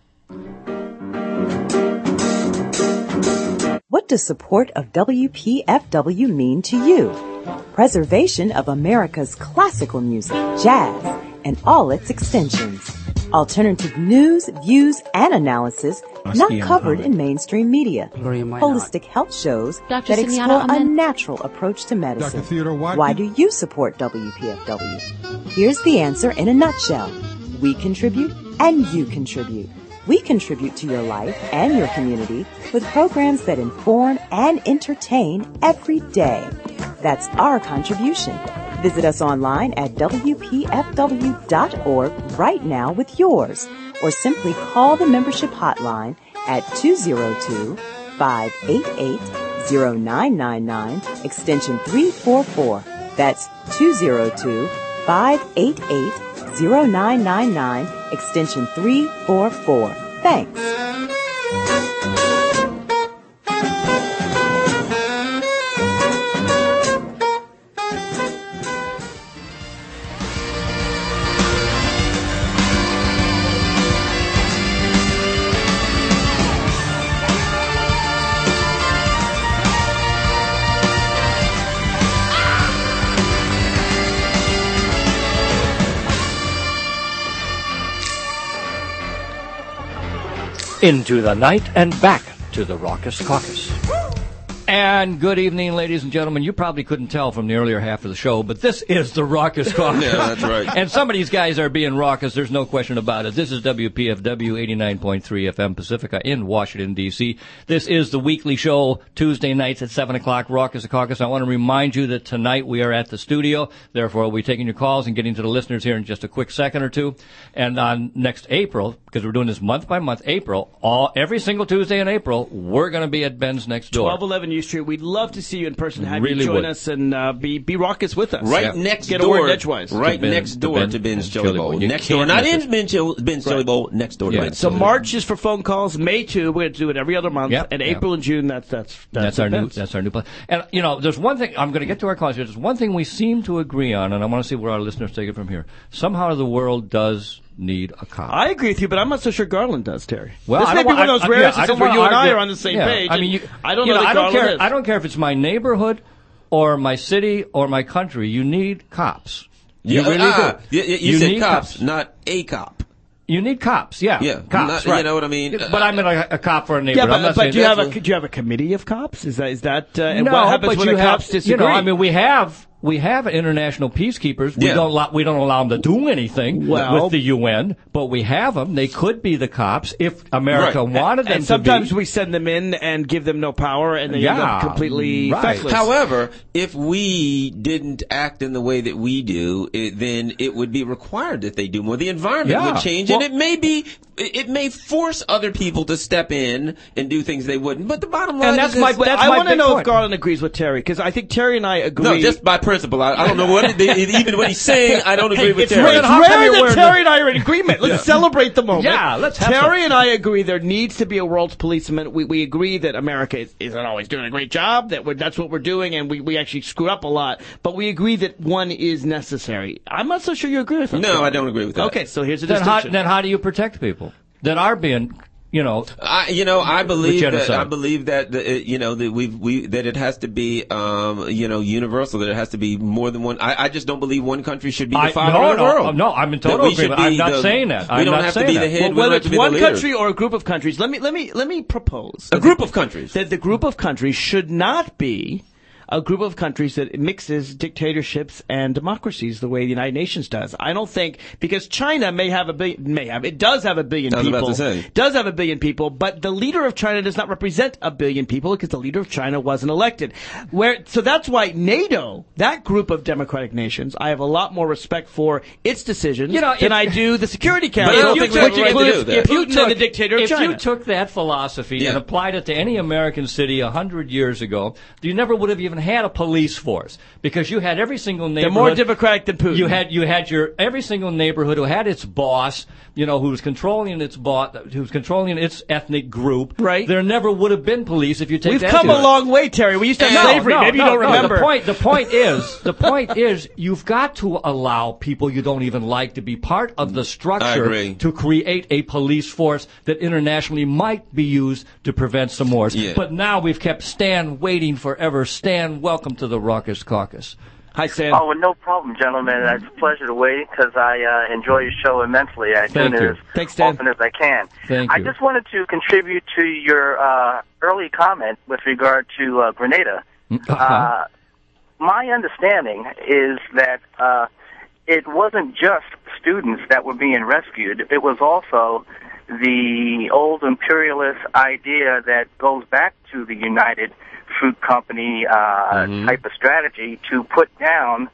What does support of W P F W mean to you? Preservation of America's classical music, jazz, and all its extensions. Alternative news, views, and analysis not covered in mainstream media. Holistic health shows that explore a natural approach to medicine. Why do you support W P F W? Here's the answer in a nutshell. We contribute and you contribute. We contribute to your life and your community with programs that inform and entertain every day. That's our contribution. Visit us online at W P F W dot org right now with yours, or simply call the membership hotline at two oh two, five eight eight, oh nine nine nine, extension three four four. That's two oh two, five eight eight, oh nine nine nine, extension three four four. Thanks. Into the night and back to the Raucous Caucus. And good evening, ladies and gentlemen. You probably couldn't tell from the earlier half of the show, but this is the Raucous Caucus. Yeah, that's right. And some of these guys are being raucous. There's no question about it. This is W P F W eighty-nine point three F M Pacifica in Washington, D C This is the weekly show, Tuesday nights at seven o'clock, Raucous Caucus. I want to remind you that tonight we are at the studio. Therefore, we'll be taking your calls and getting to the listeners here in just a quick second or two. And on next April, because we're doing this month by month, April, all every single Tuesday in April, we're going to be at Ben's next door. twelve eleven U Street. We'd love to see you in person. Have really you join would. us and uh, be be raucous with us. Right yeah. next Get door. a word edgewise. Right Ben, next door Ben, to Ben's Chili Chili Bowl. Bowl. You Next can't door. Not miss in Ben's Chili, Ben's Chili Right. Bowl. Next door to Yeah. Ben's So Chili Bowl. March is for phone calls. May two, we're going to do it every other month. Yep. And Yep. April and June, that's that's That's, that's, our new. events. That's our new plan. And you know, there's one thing I'm going to get to our calls here. There's one thing we seem to agree on, and I want to see where our listeners take it from here. Somehow the world does need a cop. I agree with you, but I'm not so sure Garland does, Terry. Well, this I may don't be wa- one of those I- rare yeah, I instances don't where wanna you and I argue- are on the same yeah, page. I mean, you, I don't you know, know that I don't Garland care. is. I don't care if it's my neighborhood or my city or my country. You need cops. You Yeah, really ah, do. You, you, you You said need cops, cops. not a cop. You need cops. Yeah, Yeah, cops. not- right. you know what I mean? But I mean a, a cop for a neighborhood. Yeah, I'm but, not but saying do you have that's a do you have a committee of cops? Is that is that uh, and no, what happens but when you the have, cops disagree? You know, I mean, we have we have international peacekeepers. We Yeah. don't allow, we don't allow them to do anything Well- with the U N, but we have them. They could be the cops if America Right. wanted them and to sometimes be. we send them in and give them no power, and they end Yeah, up completely right. feckless. However, if we didn't act in the way that we do, it, then it would be required that they do more. The environment Yeah. would change, Well- and it may be, it may force other people to step in and do things they wouldn't. But the bottom line And that's is my- this, that's I my want to big know point. if Garland agrees with Terry, because I think Terry and I agree. no, just by principle. I, I don't know what, it, even when he's saying, I don't agree Hey, with it's Terry. rare, it's How come rare you're that wearing Terry and I are in agreement. Let's celebrate the moment. Yeah, let's have Terry some. and I agree there needs to be a world's policeman. We we agree that America is, isn't always doing a great job. That we're, that's what we're doing, and we, we actually screw up a lot. But we agree that one is necessary. I'm not so sure you agree with that. No, I don't agree with that. Okay, so here's a Then how, distinction. then how do you protect people that are being, you know, I, you know, I believe that genocide. I believe that the, it- you know that we we that it has to be um you know universal, that it has to be more than one. I, I just don't believe one country should be the I- father no, of the no, world. no, I'm in That total we should agreement. I'm be not the- saying that. We I'm don't not have to saying be the that. head. Well, we don't whether have to it's be the one leader. country or a group of countries, let me let me let me propose A group of countries. that the group of countries should not be a group of countries that mixes dictatorships and democracies the way the United Nations does. I don't think, because China may have a billion, may have, it does have a billion I was people. about to say. Does have a billion people, but the leader of China does not represent a billion people because the leader of China wasn't elected. Where, so that's why NATO, that group of democratic nations, I have a lot more respect for its decisions You know, than if- I do the Security But I Council, don't which think we have the right to includes do that. Putin and the dictator of if China. you took that philosophy Yeah. and applied it to any American city a hundred years ago, you never would have even had a police force because you had every single They're neighborhood. more democratic than Putin. You had you had your every single neighborhood who had its boss, you know, who was controlling its boss, who was controlling its ethnic group. Right. There never would have been police if you take We've that. come to a it. long way, Terry. We used to have No, slavery. no, Maybe no, you don't no, remember. The point, the point is, the point is, you've got to allow people you don't even like to be part of the structure agree. to create a police force that internationally might be used to prevent some wars. Yeah. But now we've kept Stan waiting forever. Stan, welcome to the Raucous Caucus. Hi, Sam. Oh, well, no problem, gentlemen. It's a pleasure to wait because I uh, enjoy your show immensely. I Thank tune you. in as Thanks, Dan. often as I can. Thank I you. just wanted to contribute to your uh, early comment with regard to uh, Grenada. Uh-huh. Uh, my understanding is that uh, it wasn't just students that were being rescued. It was also the old imperialist idea that goes back to the United Fruit Company uh, Mm-hmm. type of strategy to put down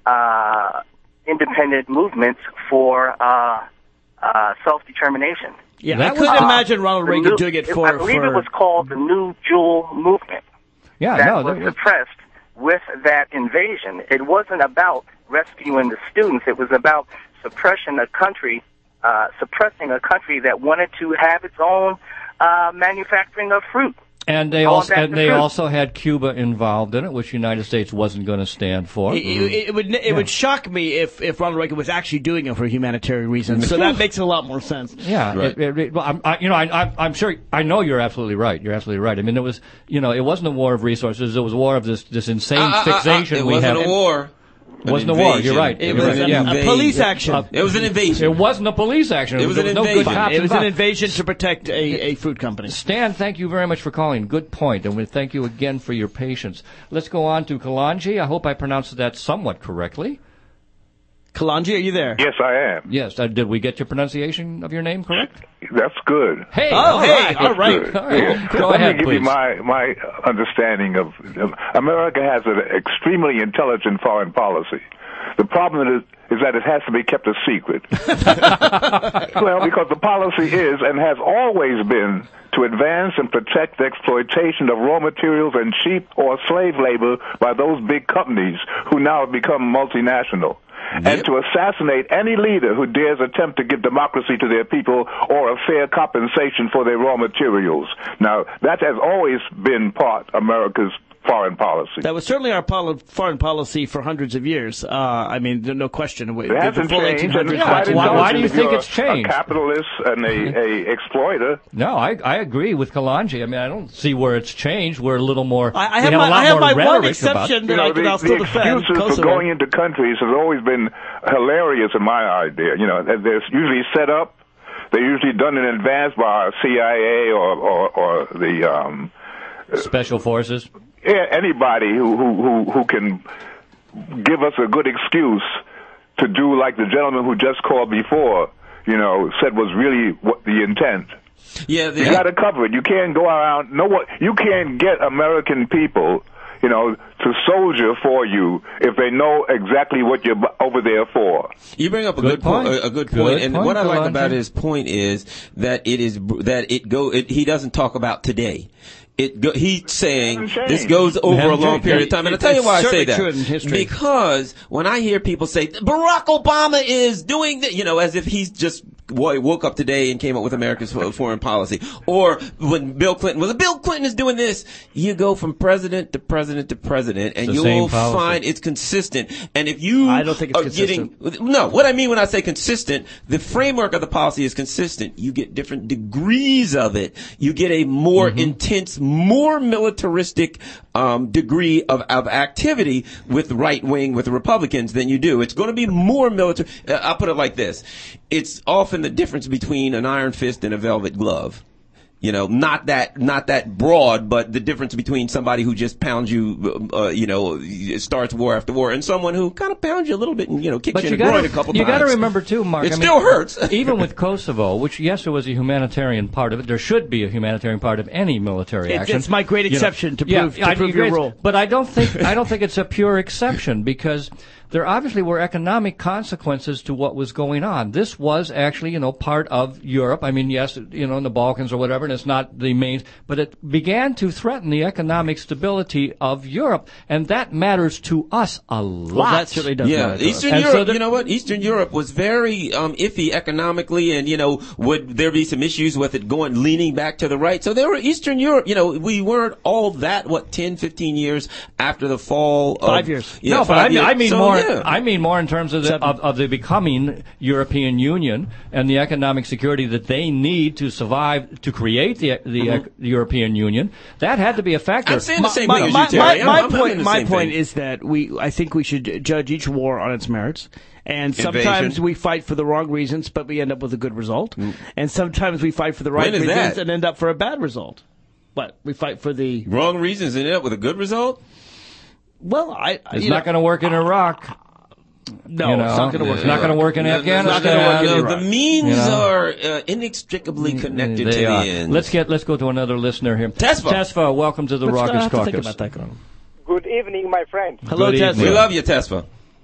uh, independent movements for uh, uh, self-determination. Yeah, That I couldn't was- imagine Ronald The Reagan new- doing it I for. believe for it was called the New Jewel Movement. Yeah, that no, was that was, suppressed with that invasion. It wasn't about rescuing the students. It was about suppression a country, uh, suppressing a country that wanted to have its own uh, manufacturing of fruit. and they Going also back and to they fruit. also had Cuba involved in it, which the United States wasn't going to stand for. It, it, it would it would shock me if, if Ronald Reagan was actually doing it for humanitarian reasons. So that makes a lot more sense. Yeah, Right. it, it, it, well, I'm, I, you know, I, I, I'm sure. I know you're absolutely right. You're absolutely right. I mean, it was, you know, it wasn't a war of resources. It was a war of this this insane Uh, uh, uh, fixation it we wasn't had. a war. It wasn't a war. You're right. It You're was right. an- Yeah. a police action. Uh, It was an invasion. It wasn't a police action. It was there an no good invasion. cops It was an involved. invasion to protect a, a fruit company. Stan, thank you very much for calling. Good point, and we thank you again for your patience. Let's go on to Kalanji. I hope I pronounced that somewhat correctly. Kalanji, are you there? Yes, I am. Yes. Uh, did we get your pronunciation of your name correct? That's good. Hey. Oh, all hey, right. all right. Good. All right. Go Let ahead, me give please. you my my understanding of, of America has an extremely intelligent foreign policy. The problem is is that it has to be kept a secret. Well, because the policy is and has always been to advance and protect the exploitation of raw materials and cheap or slave labor by those big companies who now have become multinational. And to assassinate any leader who dares attempt to give democracy to their people or a fair compensation for their raw materials. Now, that has always been part of America's foreign policy. That was certainly our poli- foreign policy for hundreds of years. Uh, I mean, there's no question. It hasn't Full changed. eighteen hundreds. and it's quite Why- why intelligent do you if think you're it's changed? A capitalist and a, a exploiter. No, I, I agree with Kalanji. I mean, I don't see where it's changed. We're a little more. I, I we have a my, lot I have more my one rhetoric exception You that know, I can the, I'll still the defend. excuses for Kosovo. going into countries has always been hilarious in my idea. You know, they're usually set up. They're usually done in advance by our C I A or, or, or the um, about special forces. yeah, anybody who, who, who, who can give us a good excuse to do like the gentleman who just called before, you know, said was really what the intent. Yeah, You got to cover it. You can't go around. No what you can't get American people, you know, to soldier for you if they know exactly what you're b- over there for. You bring up a Good good, point. point. A, a good Good point. And point, what I like Kalanji. about his point is that it is that it go. It, he doesn't talk about today. It go, he's saying Hasn't this changed. goes over a Hasn't long changed. period of time, and I'll tell you It's why I say certainly that. true in history. Because when I hear people say Barack Obama is doing that, you know, as if he's just wo- woke up today and came up with America's fo- foreign policy, or when Bill Clinton was, Bill Clinton is doing this. You go from president to president to president, and the you'll same policy. find it's consistent. And if you I don't think it's are consistent. getting no, what I mean when I say consistent, the framework of the policy is consistent. You get different degrees of it. You get a more Mm-hmm. intense, more militaristic um, degree of, of activity with the right wing, with the Republicans than you do. It's going to be more military. Uh, I'll put it like this. It's often the difference between an iron fist and a velvet glove. You know, not that, not that broad, but the difference between somebody who just pounds you, uh, you know, starts war after war, and someone who kind of pounds you a little bit and, you know, kicks but you in you the gotta, groin a couple you times. You got to remember, too, Mark. It I still mean, hurts. Even with Kosovo, which, yes, there was a humanitarian part of it. There should be a humanitarian part of any military It, action. It's my great exception you know, to yeah, prove, I, to prove your rule. But I don't think I don't think it's a pure exception, because there obviously were economic consequences to what was going on. This was actually, you know, part of Europe. I mean, yes, you know, in the Balkans or whatever, and it's not the main, but it began to threaten the economic stability of Europe, and that matters to us a lot. Well, that certainly does Yeah, matter to Eastern us. Europe, so the, you know what? Eastern Europe was very um, iffy economically, and, you know, would there be some issues with it going, leaning back to the right? So there were Eastern Europe, you know, we weren't all that, what, ten, fifteen years after the fall of... Five years. Yeah, no, but I mean, I mean so, more. Yeah. I mean more in terms of the of, of the becoming European Union and the economic security that they need to survive, to create the the, Mm-hmm. uh, the European Union. That had to be a factor. I'm saying the same my, thing my, as you, Terry. my, my I'm, I'm point, the my same point thing. is that we, I think we should judge each war on its merits. And sometimes Invasion. we fight for the wrong reasons, but we end up with a good result. Mm. And sometimes we fight for the right When is reasons that? and end up for a bad result. But we fight for the Wrong reasons and end up with a good result? well. I It's you not going to work in Iraq. No, you know, it's not going to work. It's not going to work in No, no, Afghanistan. it's not gonna work in Iraq. Iraq. The means You know? are uh, inextricably connected They to are. the end. Let's get let's go to another listener here. Tesfa. Tesfa, welcome to the Let's not Rockers have to think Caucus. about that. Good evening, my friend. Hello, Good Tesla. we love you, Tesfa.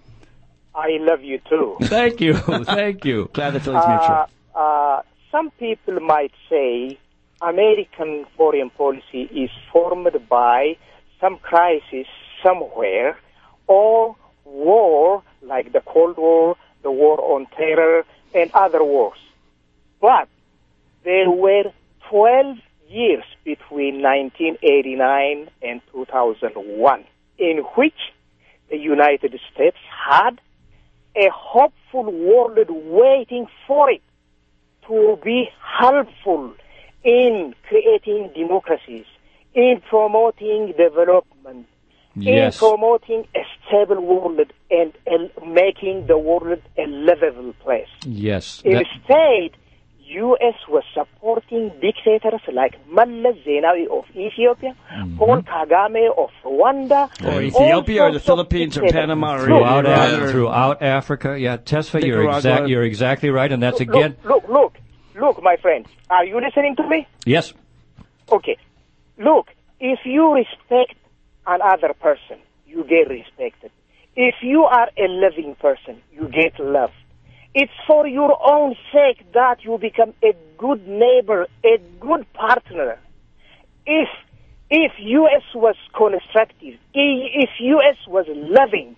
I love you too. Thank you, thank you. Glad the feelings mutual. Uh, uh, some people might say American foreign policy is formed by some crisis somewhere, or war like the Cold War, the war on terror, and other wars. But there were twelve years between nineteen eighty-nine and two thousand one in which the United States had a hopeful world waiting for it to be helpful in creating democracies, in promoting development, Yes. in promoting a stable world and, and making the world a livable place. Yes. that- Instead, U S was supporting dictators like Meles Zenawi of Ethiopia, Mm-hmm. Paul Kagame of Rwanda, Or all Ethiopia, or the sorts of Philippines, or dictators. Panama, or throughout, Iran, Af- or- throughout Africa, yeah, Tesfa, you're, Nicaragua. exact, you're exactly right, and that's again, Look, look, look, look, my friend. Are you listening to me? yes, Okay. Look, if you respect another person, you get respected. If you are a loving person, you get loved. It's for your own sake that you become a good neighbor, a good partner. If if U S was constructive, i- if U S was loving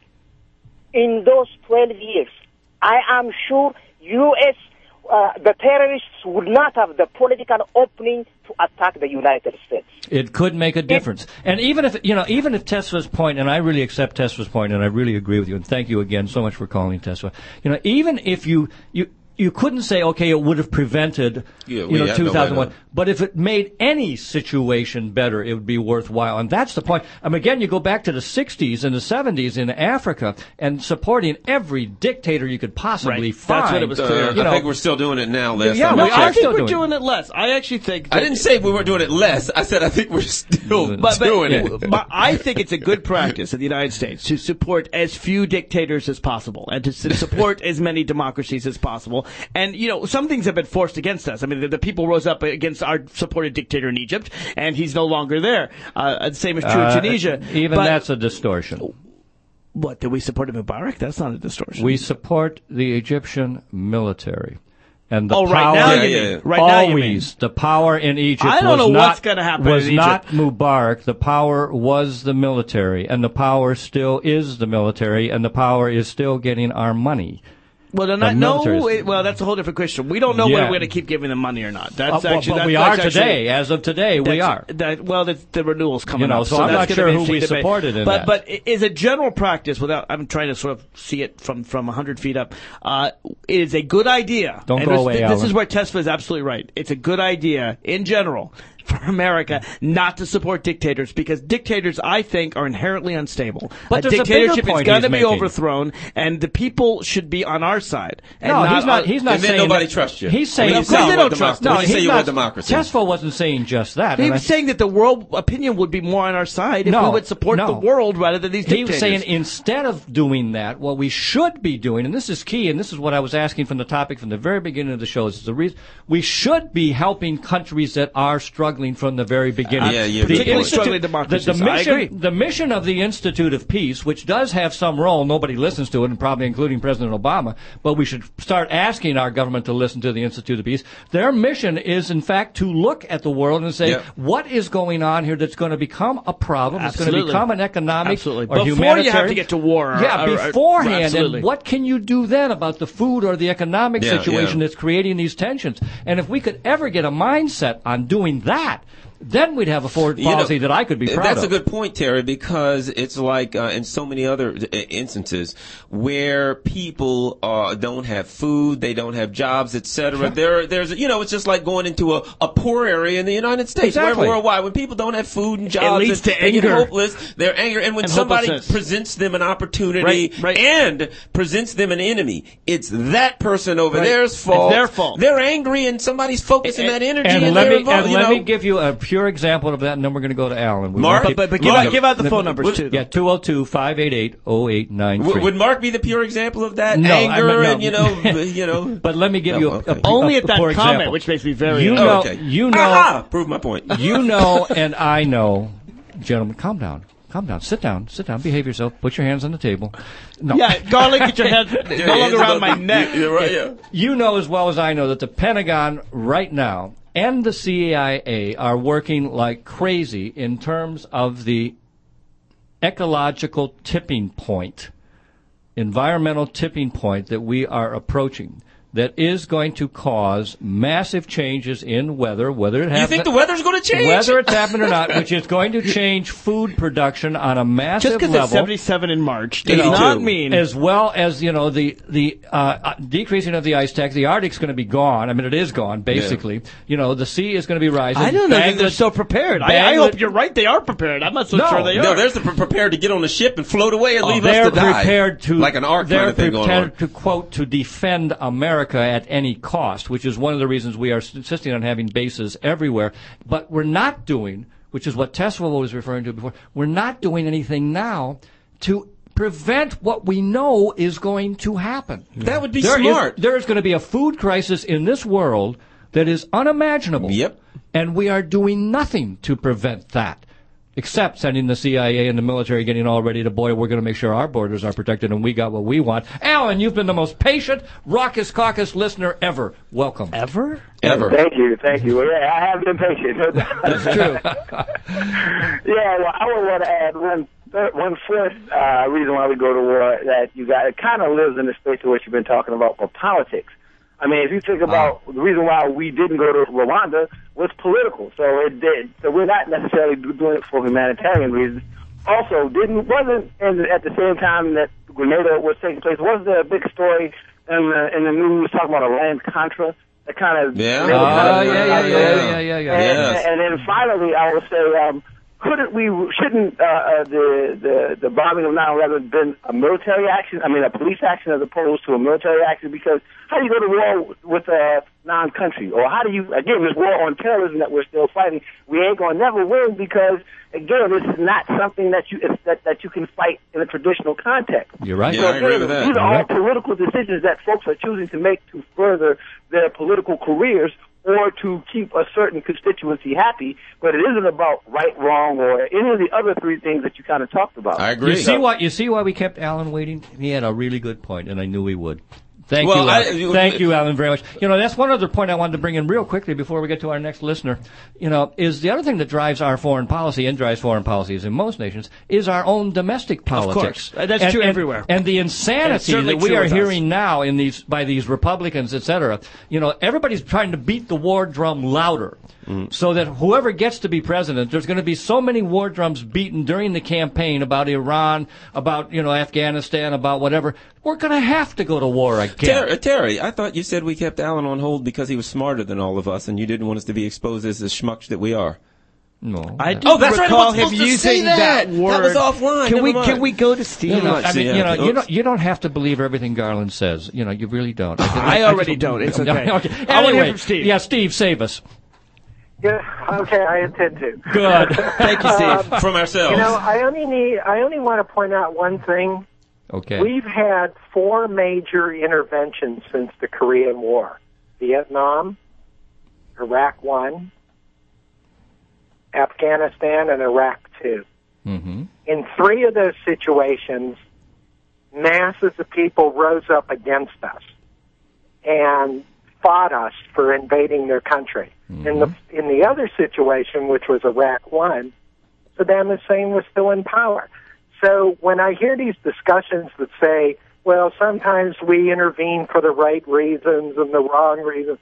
in those twelve years, I am sure U S uh, the terrorists would not have the political opening to attack the United States. it could make a difference. And even if, you know, even if Tesla's point, and I really accept Tesla's point, and I really agree with you, and thank you again so much for calling, Tesla. You know, even if you, you, you couldn't say, okay, it would have prevented, Yeah, you we know, had no two thousand one. way to- But if it made any situation better, it would be worthwhile. And that's the point. I mean, again, you go back to the sixties and the seventies in Africa and supporting every dictator you could possibly Right. find. That's what it was Uh, clear. You I know, think we're still doing it now. Last Yeah, time we I No, are I checked. think still we're doing doing it less. I actually think. I that- didn't say we were doing it less. I said I think we're still But, but, doing it. but I think it's a good practice in the United States to support as few dictators as possible and to s- support as many democracies as possible. And, you know, some things have been forced against us. I mean, the, the people rose up against our supported dictator in Egypt, and he's no longer there. Uh, the same is true uh, in Tunisia. Even But- that's a distortion. What, did we support Mubarak? That's not a distortion. We support the Egyptian military. And the Oh, right power, now you you mean. mean. Right now you always, mean. the power in Egypt I don't was know not, what's gonna happen was in not Egypt. Mubarak. The power was the military, and the power still is the military, and the power is still getting our money. Well, they're The not, no, military is- it, well, that's a whole different question. We don't know Yeah. whether we're going to keep giving them money or not. That's Uh, well, actually, but that, we are that's actually- today. As of today, we That's- are. That, well, the, the renewal's coming You know, up, so I'm that's not gonna sure be who interesting we debate. supported in but, that. But is a general practice, without, I'm trying to sort of see it from, from one hundred feet up, uh, it is a good idea. Don't and go this, away, This Alan. is where Tesla is absolutely right. It's a good idea, in general, for America not to support dictators, because dictators, I think, are inherently unstable. But a there's a dictatorship bigger is point going he's to be making. overthrown, and the people should be on our side. And No, not he's not. on- He's not And then saying nobody that- trusts you. He's saying When you Of course say they you don't want trust- democracy. no, When you say he's you not, want democracy. Tesfa wasn't saying just that. He And was I- saying that the world opinion would be more on our side if No, we would support no. the world rather than these He dictators. was saying instead of doing that, what we should be doing, and this is key, and this is what I was asking from the topic from the very beginning of the show, is the reason we should be helping countries that are struggling from the very beginning. Uh, yeah, yeah, The good point. Particularly Institute- struggling the, democracies. the I mission, agree. the mission of the Institute of Peace, which does have some role, nobody listens to it, and probably including President Obama, but we should start asking our government to listen to the Institute of Peace. Their mission is, in fact, to look at the world and say, Yeah. what is going on here that's going to become a problem? It's going to Absolutely. become an economic Absolutely. or Before you humanitarian. have to get to war. Yeah, or- or- beforehand. absolutely. And what can you do then about the food or the economic Yeah, situation yeah. that's creating these tensions? And if we could ever get a mindset on doing that, then we'd have a foreign You know, policy that I could be proud That's of. a good point, Terry, because it's like uh, in so many other uh, instances where people uh, don't have food, they don't have jobs, et cetera. There, there's, you know, it's just like going into a, a poor area in the United States, Exactly. where worldwide, when people don't have food and jobs, leads and to they get anger. hopeless, they're angry, and when And somebody hopelessness. presents them an opportunity Right, right. and presents them an enemy, it's that person over Right. there's It's fault. their fault. They're angry, and somebody's focusing that energy, and, and let they're me involved, and you let know. me give you a pure example of that, and then we're going to go to Alan. We Mark? won't But, keep- but, but give, Mark, out, give out the phone numbers, too. yeah, two oh two, five eight eight, oh eight nine W- three. Would Mark be the pure example of that? No, I Anger meant no. and, you know, b- you know. But let me give Oh, you a, okay. a, a, Only a, at that poor comment, example. which makes me very You angry. know, Oh, okay. you know, Aha! Prove my point. you know, and I know, gentlemen, calm down. Calm down. Sit down. Sit down. Behave yourself. Put your hands on the table. No. Yeah, garlic, get your head Yeah, no yeah, longer it's around about my the- neck. Yeah, right, yeah. You know as well as I know that the Pentagon right now and the C I A are working like crazy in terms of the ecological tipping point, environmental tipping point that we are approaching that is going to cause massive changes in weather, whether it happens. You think the weather's going to change? Whether it's happening or not, which is going to change food production on a massive Just because level. it's seventy-seven in March does eighty-two. not mean... As well as, you know, the the uh, uh, decreasing of the ice tax. The Arctic's going to be gone. I mean, it is gone, basically. You know, the sea is going to be rising. I don't know that they're Bangla- so prepared. I, I Bangla- hope you're right. They are prepared. I'm not so No, sure they No, are. there's the pre- prepared to get on the ship and float away and leave they're us to die. prepared to like an ark they're kind of thing going prepared on. to quote to defend America at any cost, which is one of the reasons we are insisting on having bases everywhere. But we're not doing, which is what Tesla was referring to before. We're not doing anything now to prevent what we know is going to happen. That would be There is- smart. there is going to be a food crisis in this world that is unimaginable. Yep. And we are doing nothing to prevent that, except sending the C I A and the military getting all ready to, boy, we're going to make sure our borders are protected and we got what we want. Alan, you've been the most patient Raucous Caucus listener ever. Welcome. Ever? Ever. Thank you, thank you. Well, yeah, I have been patient. That's true. Yeah, well, I would want to add one third, one fourth uh, reason why we go to war that you got. It kind of lives in the space of what you've been talking about for politics. I mean, if you think about the reason why we didn't go to Rwanda was political, so it did. So we're not necessarily doing it for humanitarian reasons. Also, didn't wasn't in, at the same time that Grenada was taking place. Wasn't there a big story in the in the news talking about a land contra? That kind of Yeah. they were kind Oh, of- yeah, yeah, yeah, yeah, yeah, yeah. And, Yes. and then finally, I would say, um, couldn't we? Shouldn't uh, uh, the the the bombing of nine eleven have been a military action? I mean, a police action as opposed to a military action? Because how do you go to war with a non-country, or how do you again this war on terrorism that we're still fighting? We ain't gonna never win because again, this is not something that you it's, that that you can fight in a traditional context. You're right. Yeah, I agree with that. These are all Right. political decisions that folks are choosing to make to further their political careers or to keep a certain constituency happy, but it isn't about right, wrong, or any of the other three things that you kind of talked about. I agree. You see why you see why we kept Alan waiting? He had a really good point, and I knew he would. Thank Well, you, I- Alan. you- Thank you, Alan, very much. You know, that's one other point I wanted to bring in real quickly before we get to our next listener. You know, is the other thing that drives our foreign policy and drives foreign policies in most nations is our own domestic politics. course. Uh, that's And- true and- everywhere. And the And it's insanity certainly that we true are with us. hearing now in these by these Republicans, et cetera. You know, everybody's trying to beat the war drum louder. So that whoever gets to be president, there's going to be so many war drums beaten during the campaign about Iran, about, you know, Afghanistan, about whatever. we're going to have to go to war again. Terry, Terry, I thought you said we kept Alan on hold because he was smarter than all of us, and you didn't want us to be exposed as the schmucks that we are. No. I do oh, that's right. recall I him wasn't supposed to using say that. that word. That was offline. Can Never we mind. can we go to Steve? You know, I See, mean, yeah. you know, you Oops. don't, you don't have to believe everything Garland says. You know, you really don't. I already don't. It's okay. okay. I want to hear Anyway, from Steve. yeah, Steve, save us. Yeah, okay, I intend to. Good. Thank you, Steve. Um, From ourselves. You know, I only need, I only want to point out one thing. Okay. We've had four major interventions since the Korean War. Vietnam, Iraq one, Afghanistan, and Iraq two. Mm-hmm. In three of those situations, masses of people rose up against us and fought us for invading their country. Mm-hmm. In the in the other situation, which was Iraq one, Saddam Hussein was still in power. So when I hear these discussions that say, well, sometimes we intervene for the right reasons and the wrong reasons,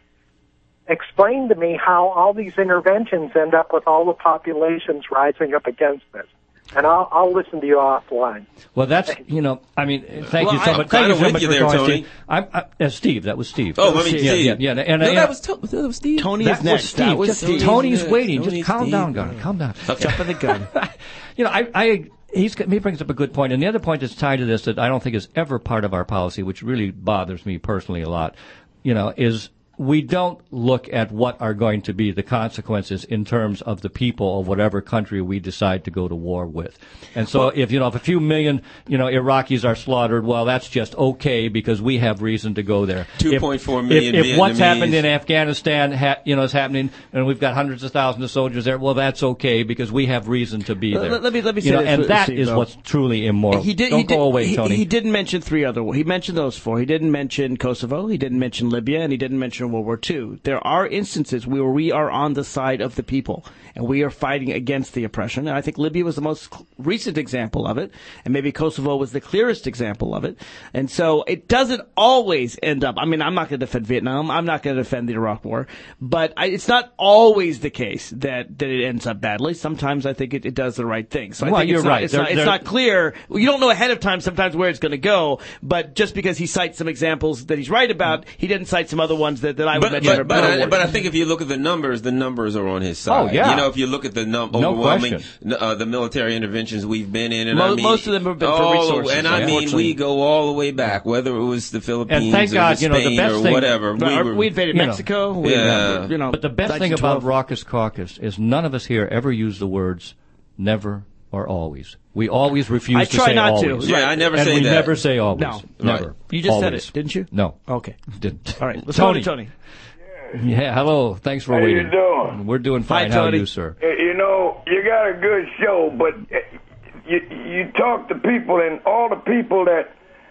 explain to me how all these interventions end up with all the populations rising up against us. And I'll, I'll listen to you offline. Well, that's, you know, I mean, thank Well, you so I'm much. Thank kinda you so with much you for there, calling, Tony. Steve. I'm, I, uh, Steve, that was Steve. Oh, let me yeah, see. Yeah, yeah, and, and, no, and, that was, to- that was Steve. Tony that is was next. Steve. That was Just, Steve. Tony's Tony's waiting. next. Just Tony's calm down, Steve. Garland. Calm down. Jumping the gun. You know, I, I he's he brings up a good point, and the other point that's tied to this that I don't think is ever part of our policy, which really bothers me personally a lot. You know, is we don't look at what are going to be the consequences in terms of the people of whatever country we decide to go to war with. And so if, you know, if a few million, you know, Iraqis are slaughtered, well, that's just okay because we have reason to go there. two point four million If, if, if what's Vietnamese. happened in Afghanistan, ha, you know, is happening, and we've got hundreds of thousands of soldiers there, well, that's okay because we have reason to be there. Let, let me let me say you know, this, and that Steve, is though. what's truly immoral. He did. Don't he did, go away, he, Tony. He didn't mention three other. He mentioned those four. He didn't mention Kosovo. He didn't mention Libya, and he didn't mention World War Two. There are instances where we are on the side of the people, and we are fighting against the oppression. And I think Libya was the most recent example of it, and maybe Kosovo was the clearest example of it. And so it doesn't always end up. I mean, I'm not going to defend Vietnam. I'm not going to defend the Iraq War, but I, it's not always the case that that it ends up badly. Sometimes I think it, it does the right thing. So I Well, think you're it's not, right. It's, There- not, it's there- not clear. You don't know ahead of time sometimes where it's going to go, but just because he cites some examples that he's right about, he didn't cite some other ones that, that I would But, mention are but, but, better I, words. but I think if you look at the numbers, the numbers are on his side. Oh, yeah. You know, if you look at the num- No overwhelming question. uh, the military interventions we've been in, and Mo- I mean, most of them have been for all- resources, And I mean, unfortunately. we go all the way back, whether it was the Philippines And thank or God, the you know, the Spain best or thing- whatever. But we, our- were, we invaded you know. Mexico. We, Yeah. you know, But the best thing nineteen twelve. about Raucous Caucus is none of us here ever use the words never or always. We always refuse I to try say not to. always. Yeah, I never and say we that. never say always. No. Never. Right. You just said Always. it, didn't you? No. Okay. Didn't. All right. Let's Tony. go to Tony. Yeah, hello. Thanks for How waiting. you doing? We're doing fine. Hi, How are Tony. you, sir? Uh, You know, you got a good show, but uh, you you talk to people, and all the people that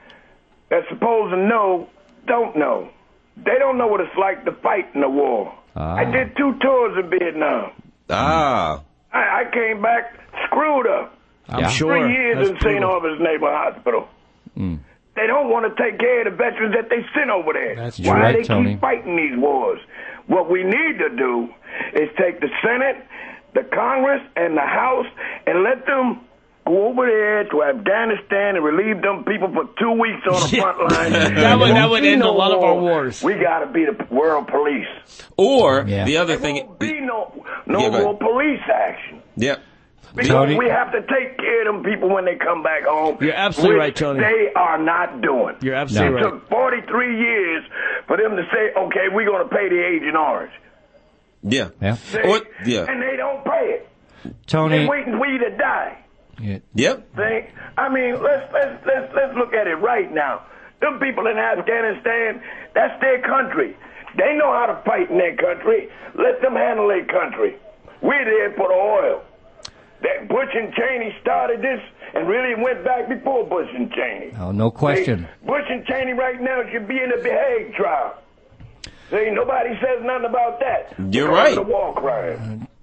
that's supposed to know don't know. They don't know what it's like to fight in the war. Ah. I did two tours in Vietnam. ah, I, I came back screwed up. I'm Yeah. sure. Three years That's in Saint brutal. Albans Naval Hospital. Mm. They don't want to take care of the veterans that they sent over there. That's Why right, they Tony. keep fighting these wars? What we need to do is take the Senate, the Congress, and the House and let them go over there to Afghanistan and relieve them people for two weeks on the Yeah. front line. That would- that would Be end a no lot of our war. wars. We got to be the world police. or Yeah. the other There thing. won't be no no Yeah, go ahead. more police action. Yep. Because Tony? we have to take care of them people when they come back home. You're absolutely which right, Tony. They are not doing. You're absolutely It right. took forty-three years for them to say, okay, we're going to pay the Agent Orange. Yeah. Yeah. See? Or, yeah. And they don't pay it. Tony. They're waiting for you to die. Yeah. Yep. See? I mean, let's, let's, let's, let's look at it right now. Them people in Afghanistan, that's their country. They know how to fight in their country. Let them handle their country. We're there for the oil. That Bush and Cheney started this and really went back before Bush and Cheney. Oh, no question. See, Bush and Cheney right now should be in a Hague trial. See, nobody says nothing about that. You're because right. of the war crime.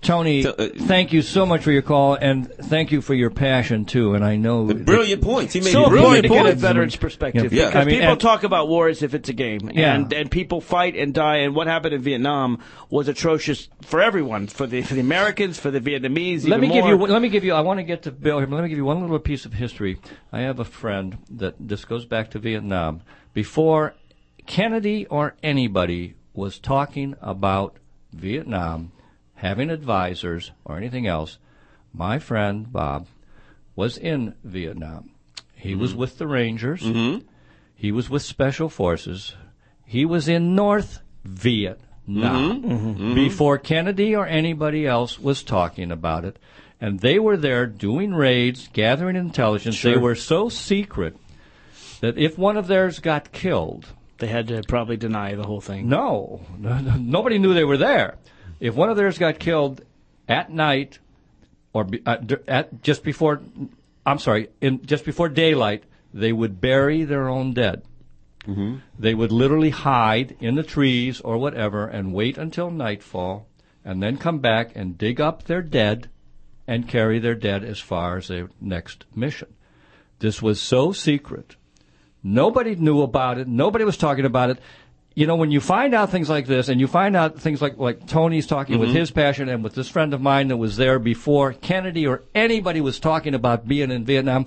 Tony, So, uh, thank you so much for your call, and thank you for your passion, too. And I know... Brilliant points. He made so brilliant important to get a points. veteran's perspective. Yeah. Because I mean, people and- talk about war as if it's a game. Yeah. And, and people fight and die. And what happened in Vietnam was atrocious for everyone, for the for the Americans, for the Vietnamese. Let even me give more. you. Let me give you. I want to get to Bill here. But let me give you one little piece of history. I have a friend that this goes back to Vietnam. Before Kennedy or anybody was talking about Vietnam, having advisors or anything else, my friend Bob was in Vietnam. He mm-hmm. was with the Rangers. Mm-hmm. He was with Special Forces. He was in North Vietnam mm-hmm. Mm-hmm. before Kennedy or anybody else was talking about it. And they were there doing raids, gathering intelligence. Sure. They were so secret that if one of theirs got killed... They had to probably deny the whole thing. No. Nobody knew they were there. If one of theirs got killed at night or be, uh, at just before... I'm sorry, in just before daylight, they would bury their own dead. Mm-hmm. They would literally hide in the trees or whatever and wait until nightfall and then come back and dig up their dead and carry their dead as far as their next mission. This was so secret. Nobody knew about it. Nobody was talking about it. You know, when you find out things like this, and you find out things like, like Tony's talking mm-hmm. with his passion and with this friend of mine that was there before Kennedy or anybody was talking about being in Vietnam,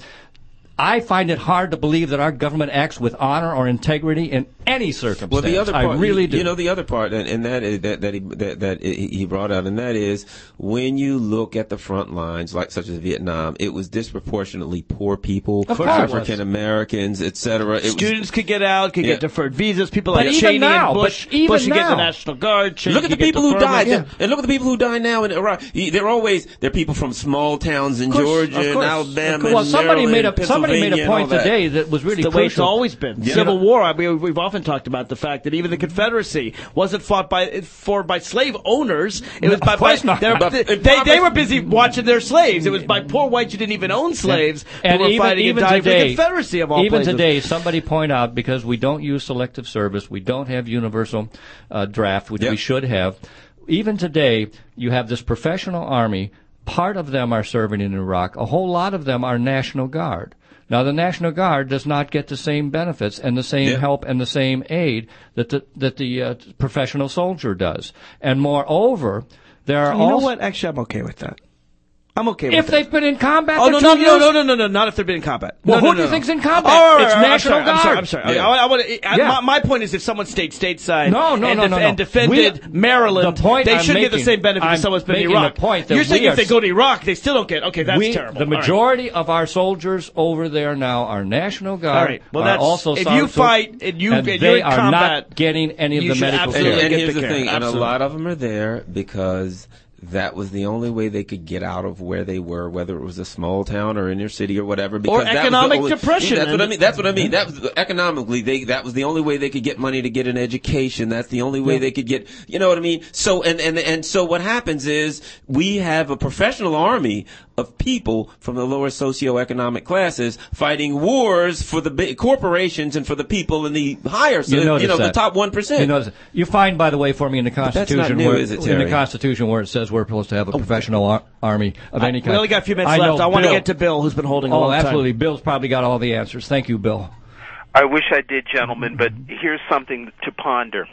I find it hard to believe that our government acts with honor or integrity in any circumstance. Well, the other part, I really you, do. You know, the other part, and, and that is that that he that, that he brought out, and that is when you look at the front lines, like such as Vietnam, it was disproportionately poor people, African Americans, et cetera. Students could get out, could yeah. get deferred visas. People but like even Cheney now, and Bush, but even Bush now, get the National Guard. Cheney look at the get people who died, yeah. and look at the people who die now in Iraq. They're always they're people from small towns in course, Georgia and course, Alabama. Well, and somebody Maryland, made a somebody made a point that. today that was really the crucial. way it's always been. Yeah. Civil War. I mean, we've often talked about the fact that even the Confederacy wasn't fought by for by slave owners. It was by, by not. They, they, they were busy watching their slaves. It was by poor whites who didn't even own slaves and who were even, fighting even and dying today, for the Confederacy of all even places. today, somebody point out because we don't use selective service, we don't have universal uh, draft, which yep. we should have. Even today, you have this professional army. Part of them are serving in Iraq. A whole lot of them are National Guard. Now, the National Guard does not get the same benefits and the same yeah. help and the same aid that the, that the uh, professional soldier does. And moreover, there are you know also... what? Actually, I'm okay with that. I'm okay with If that. they've been in combat Oh, for no, two no, years? no, no, no, no, no, not if they've been in combat. Well, no, who no, do you no, think's no. in combat? Oh, right, it's right, National I'm sorry, Guard. I'm sorry. I'm sorry. Yeah. I, I want to. Yeah. My, my point is, if someone stayed stateside No, no, and, no, def- no, no. and defended We- Maryland, the point they I'm should get the making- same benefit I'm if someone's been in making Iraq. the point that You're saying we if are they go to Iraq, they still don't get. Okay, that's we, terrible. The All right. majority of our soldiers over there now are National Guard. All right. Well, are that's also if some- you fight and you and and they you're in are combat, not getting any of you the should medical absolutely care. And get here's the the care. thing, and a Absolutely. lot of them are there because that was the only way they could get out of where they were, whether it was a small town or inner city or whatever. Because that economic was the only, depression. That's what I mean. That's what I mean. That was economically. They that was the only way they could get money to get an education. That's the only way Yeah. they could get. You know what I mean? So and and and so what happens is we have a professional army of people from the lower socioeconomic classes fighting wars for the big corporations and for the people in the higher, so, You you, notice know, the that. top one percent. You notice it. You find, by the way, for me in the that's not Constitution, new, where, is it, in Terry? the Constitution where it says we're supposed to have a professional ar- army of any I- kind. we only got a few minutes I left. know I want to Bill- get to Bill, who's been holding a Oh, long time. absolutely. Bill's probably got all the answers. Thank you, Bill. I wish I did, gentlemen, but here's something to ponder.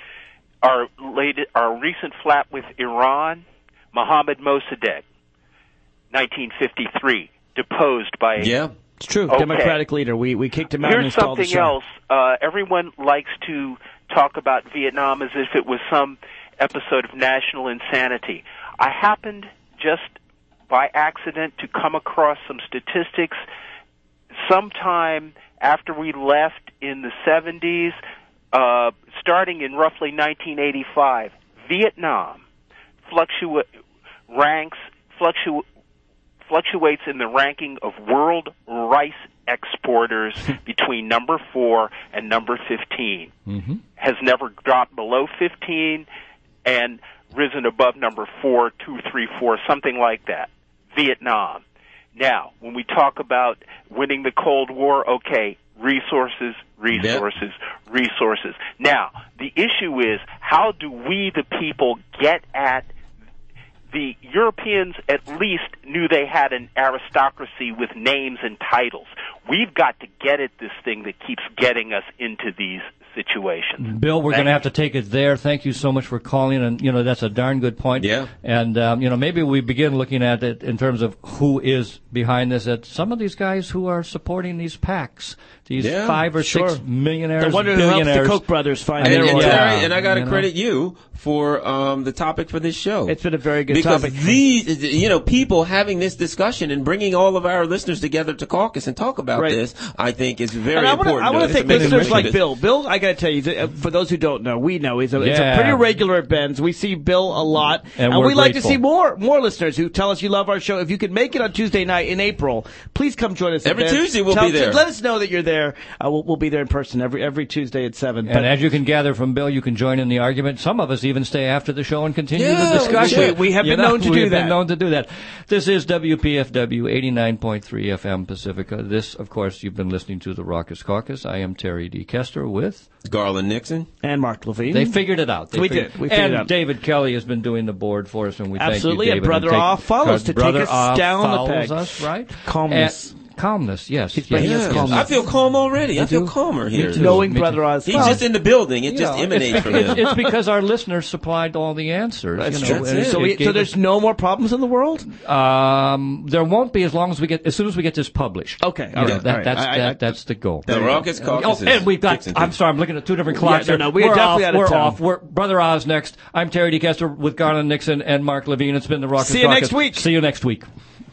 Our late, our recent flap with Iran, Mohammad Mossadegh, nineteen fifty-three, deposed by... Yeah. It's true. Okay. Democratic leader. We we kicked him out and Here's installed the something Shah. else. Uh, everyone likes to talk about Vietnam as if it was some episode of national insanity. I happened just by accident to come across some statistics sometime after we left in the seventies, uh, starting in roughly nineteen eighty-five. Vietnam fluctua- ranks fluctu- fluctuates in the ranking of world rice exporters between number four and number fifteen. Mm-hmm. Has never dropped below fifteen and risen above number four, two, three, four, something like that. Vietnam. Now, when we talk about winning the Cold War, okay, resources, resources, yep. resources. Now, the issue is, how do we, the people, get at the Europeans at least knew they had an aristocracy with names and titles. We've got to get at this thing that keeps getting us into these situations. Bill, we're Thank going to have to take it there. Thank you so much for calling, and you know that's a darn good point. Yeah. And um, you know maybe we begin looking at it in terms of who is behind this. At some of these guys who are supporting these PACs, these Yeah, five or sure. six millionaires, I wonder who helps billionaires. the Koch brothers find And, their and, way. Terry, and I got to You know? credit you for um, the topic for this show. It's been a very good because topic. these, you know, people having this discussion and bringing all of our listeners together to caucus and talk about Right. this, I think is very And I wanna, important. I want to thank make listeners mention like of Bill. Bill, I got to tell you, that, uh, for those who don't know, we know he's a, he's a Yeah. pretty regular at Ben's. We see Bill a lot, And and, we're we like to grateful. see more more listeners who tell us you love our show. If you can make it on Tuesday night in April, please come join us. at Every Ben's. Tuesday we'll Tell- be there. Let us know that you're there. Uh, we'll, we'll be there in person every every Tuesday at seven. And as you can gather from Bill, you can join in the argument. Some of us even stay after the show and continue Yeah, the discussion. we- we have You been know, known to we've do been that. known to do that. This is W P F W eighty-nine point three F M Pacifica. This, of course, you've been listening to the Raucous Caucus. I am Terry D. Kester with Garland Nixon. and Mark Levine. They figured it out. They We figured- did. We figured and it out. David Kelly has been doing the board for us, and we Absolutely, thank and you, David. Brother take- Off follows to take Brother us Off down the follows peg. us, right? Calmness. And- calmness, yes. He's yes, bringing us yes. calmness. I feel calm already. I Me feel too. calmer Me here. too. Knowing Me Brother too. Oz. He's just in the building. It You just know, emanates it's, from it's, him. it's because our listeners supplied all the answers. That's you true. know, That's it. So, it we, gave so there's us- no more problems in the world? Um, there won't be as long as we get as soon as we get this published. Okay, You all know, right, that, all right. that's I- I- that, that's the goal. The Raucous Oh, Caucus is and we've got. fixing I'm things. sorry, I'm looking at two different clocks. Yeah, no, here. no, we're off, definitely out of We're town. off. We're Brother Oz next. I'm Terry D. Kester with Garland Nixon and Mark Levine. It's been the Raucous See you Caucus. next week. See you next week.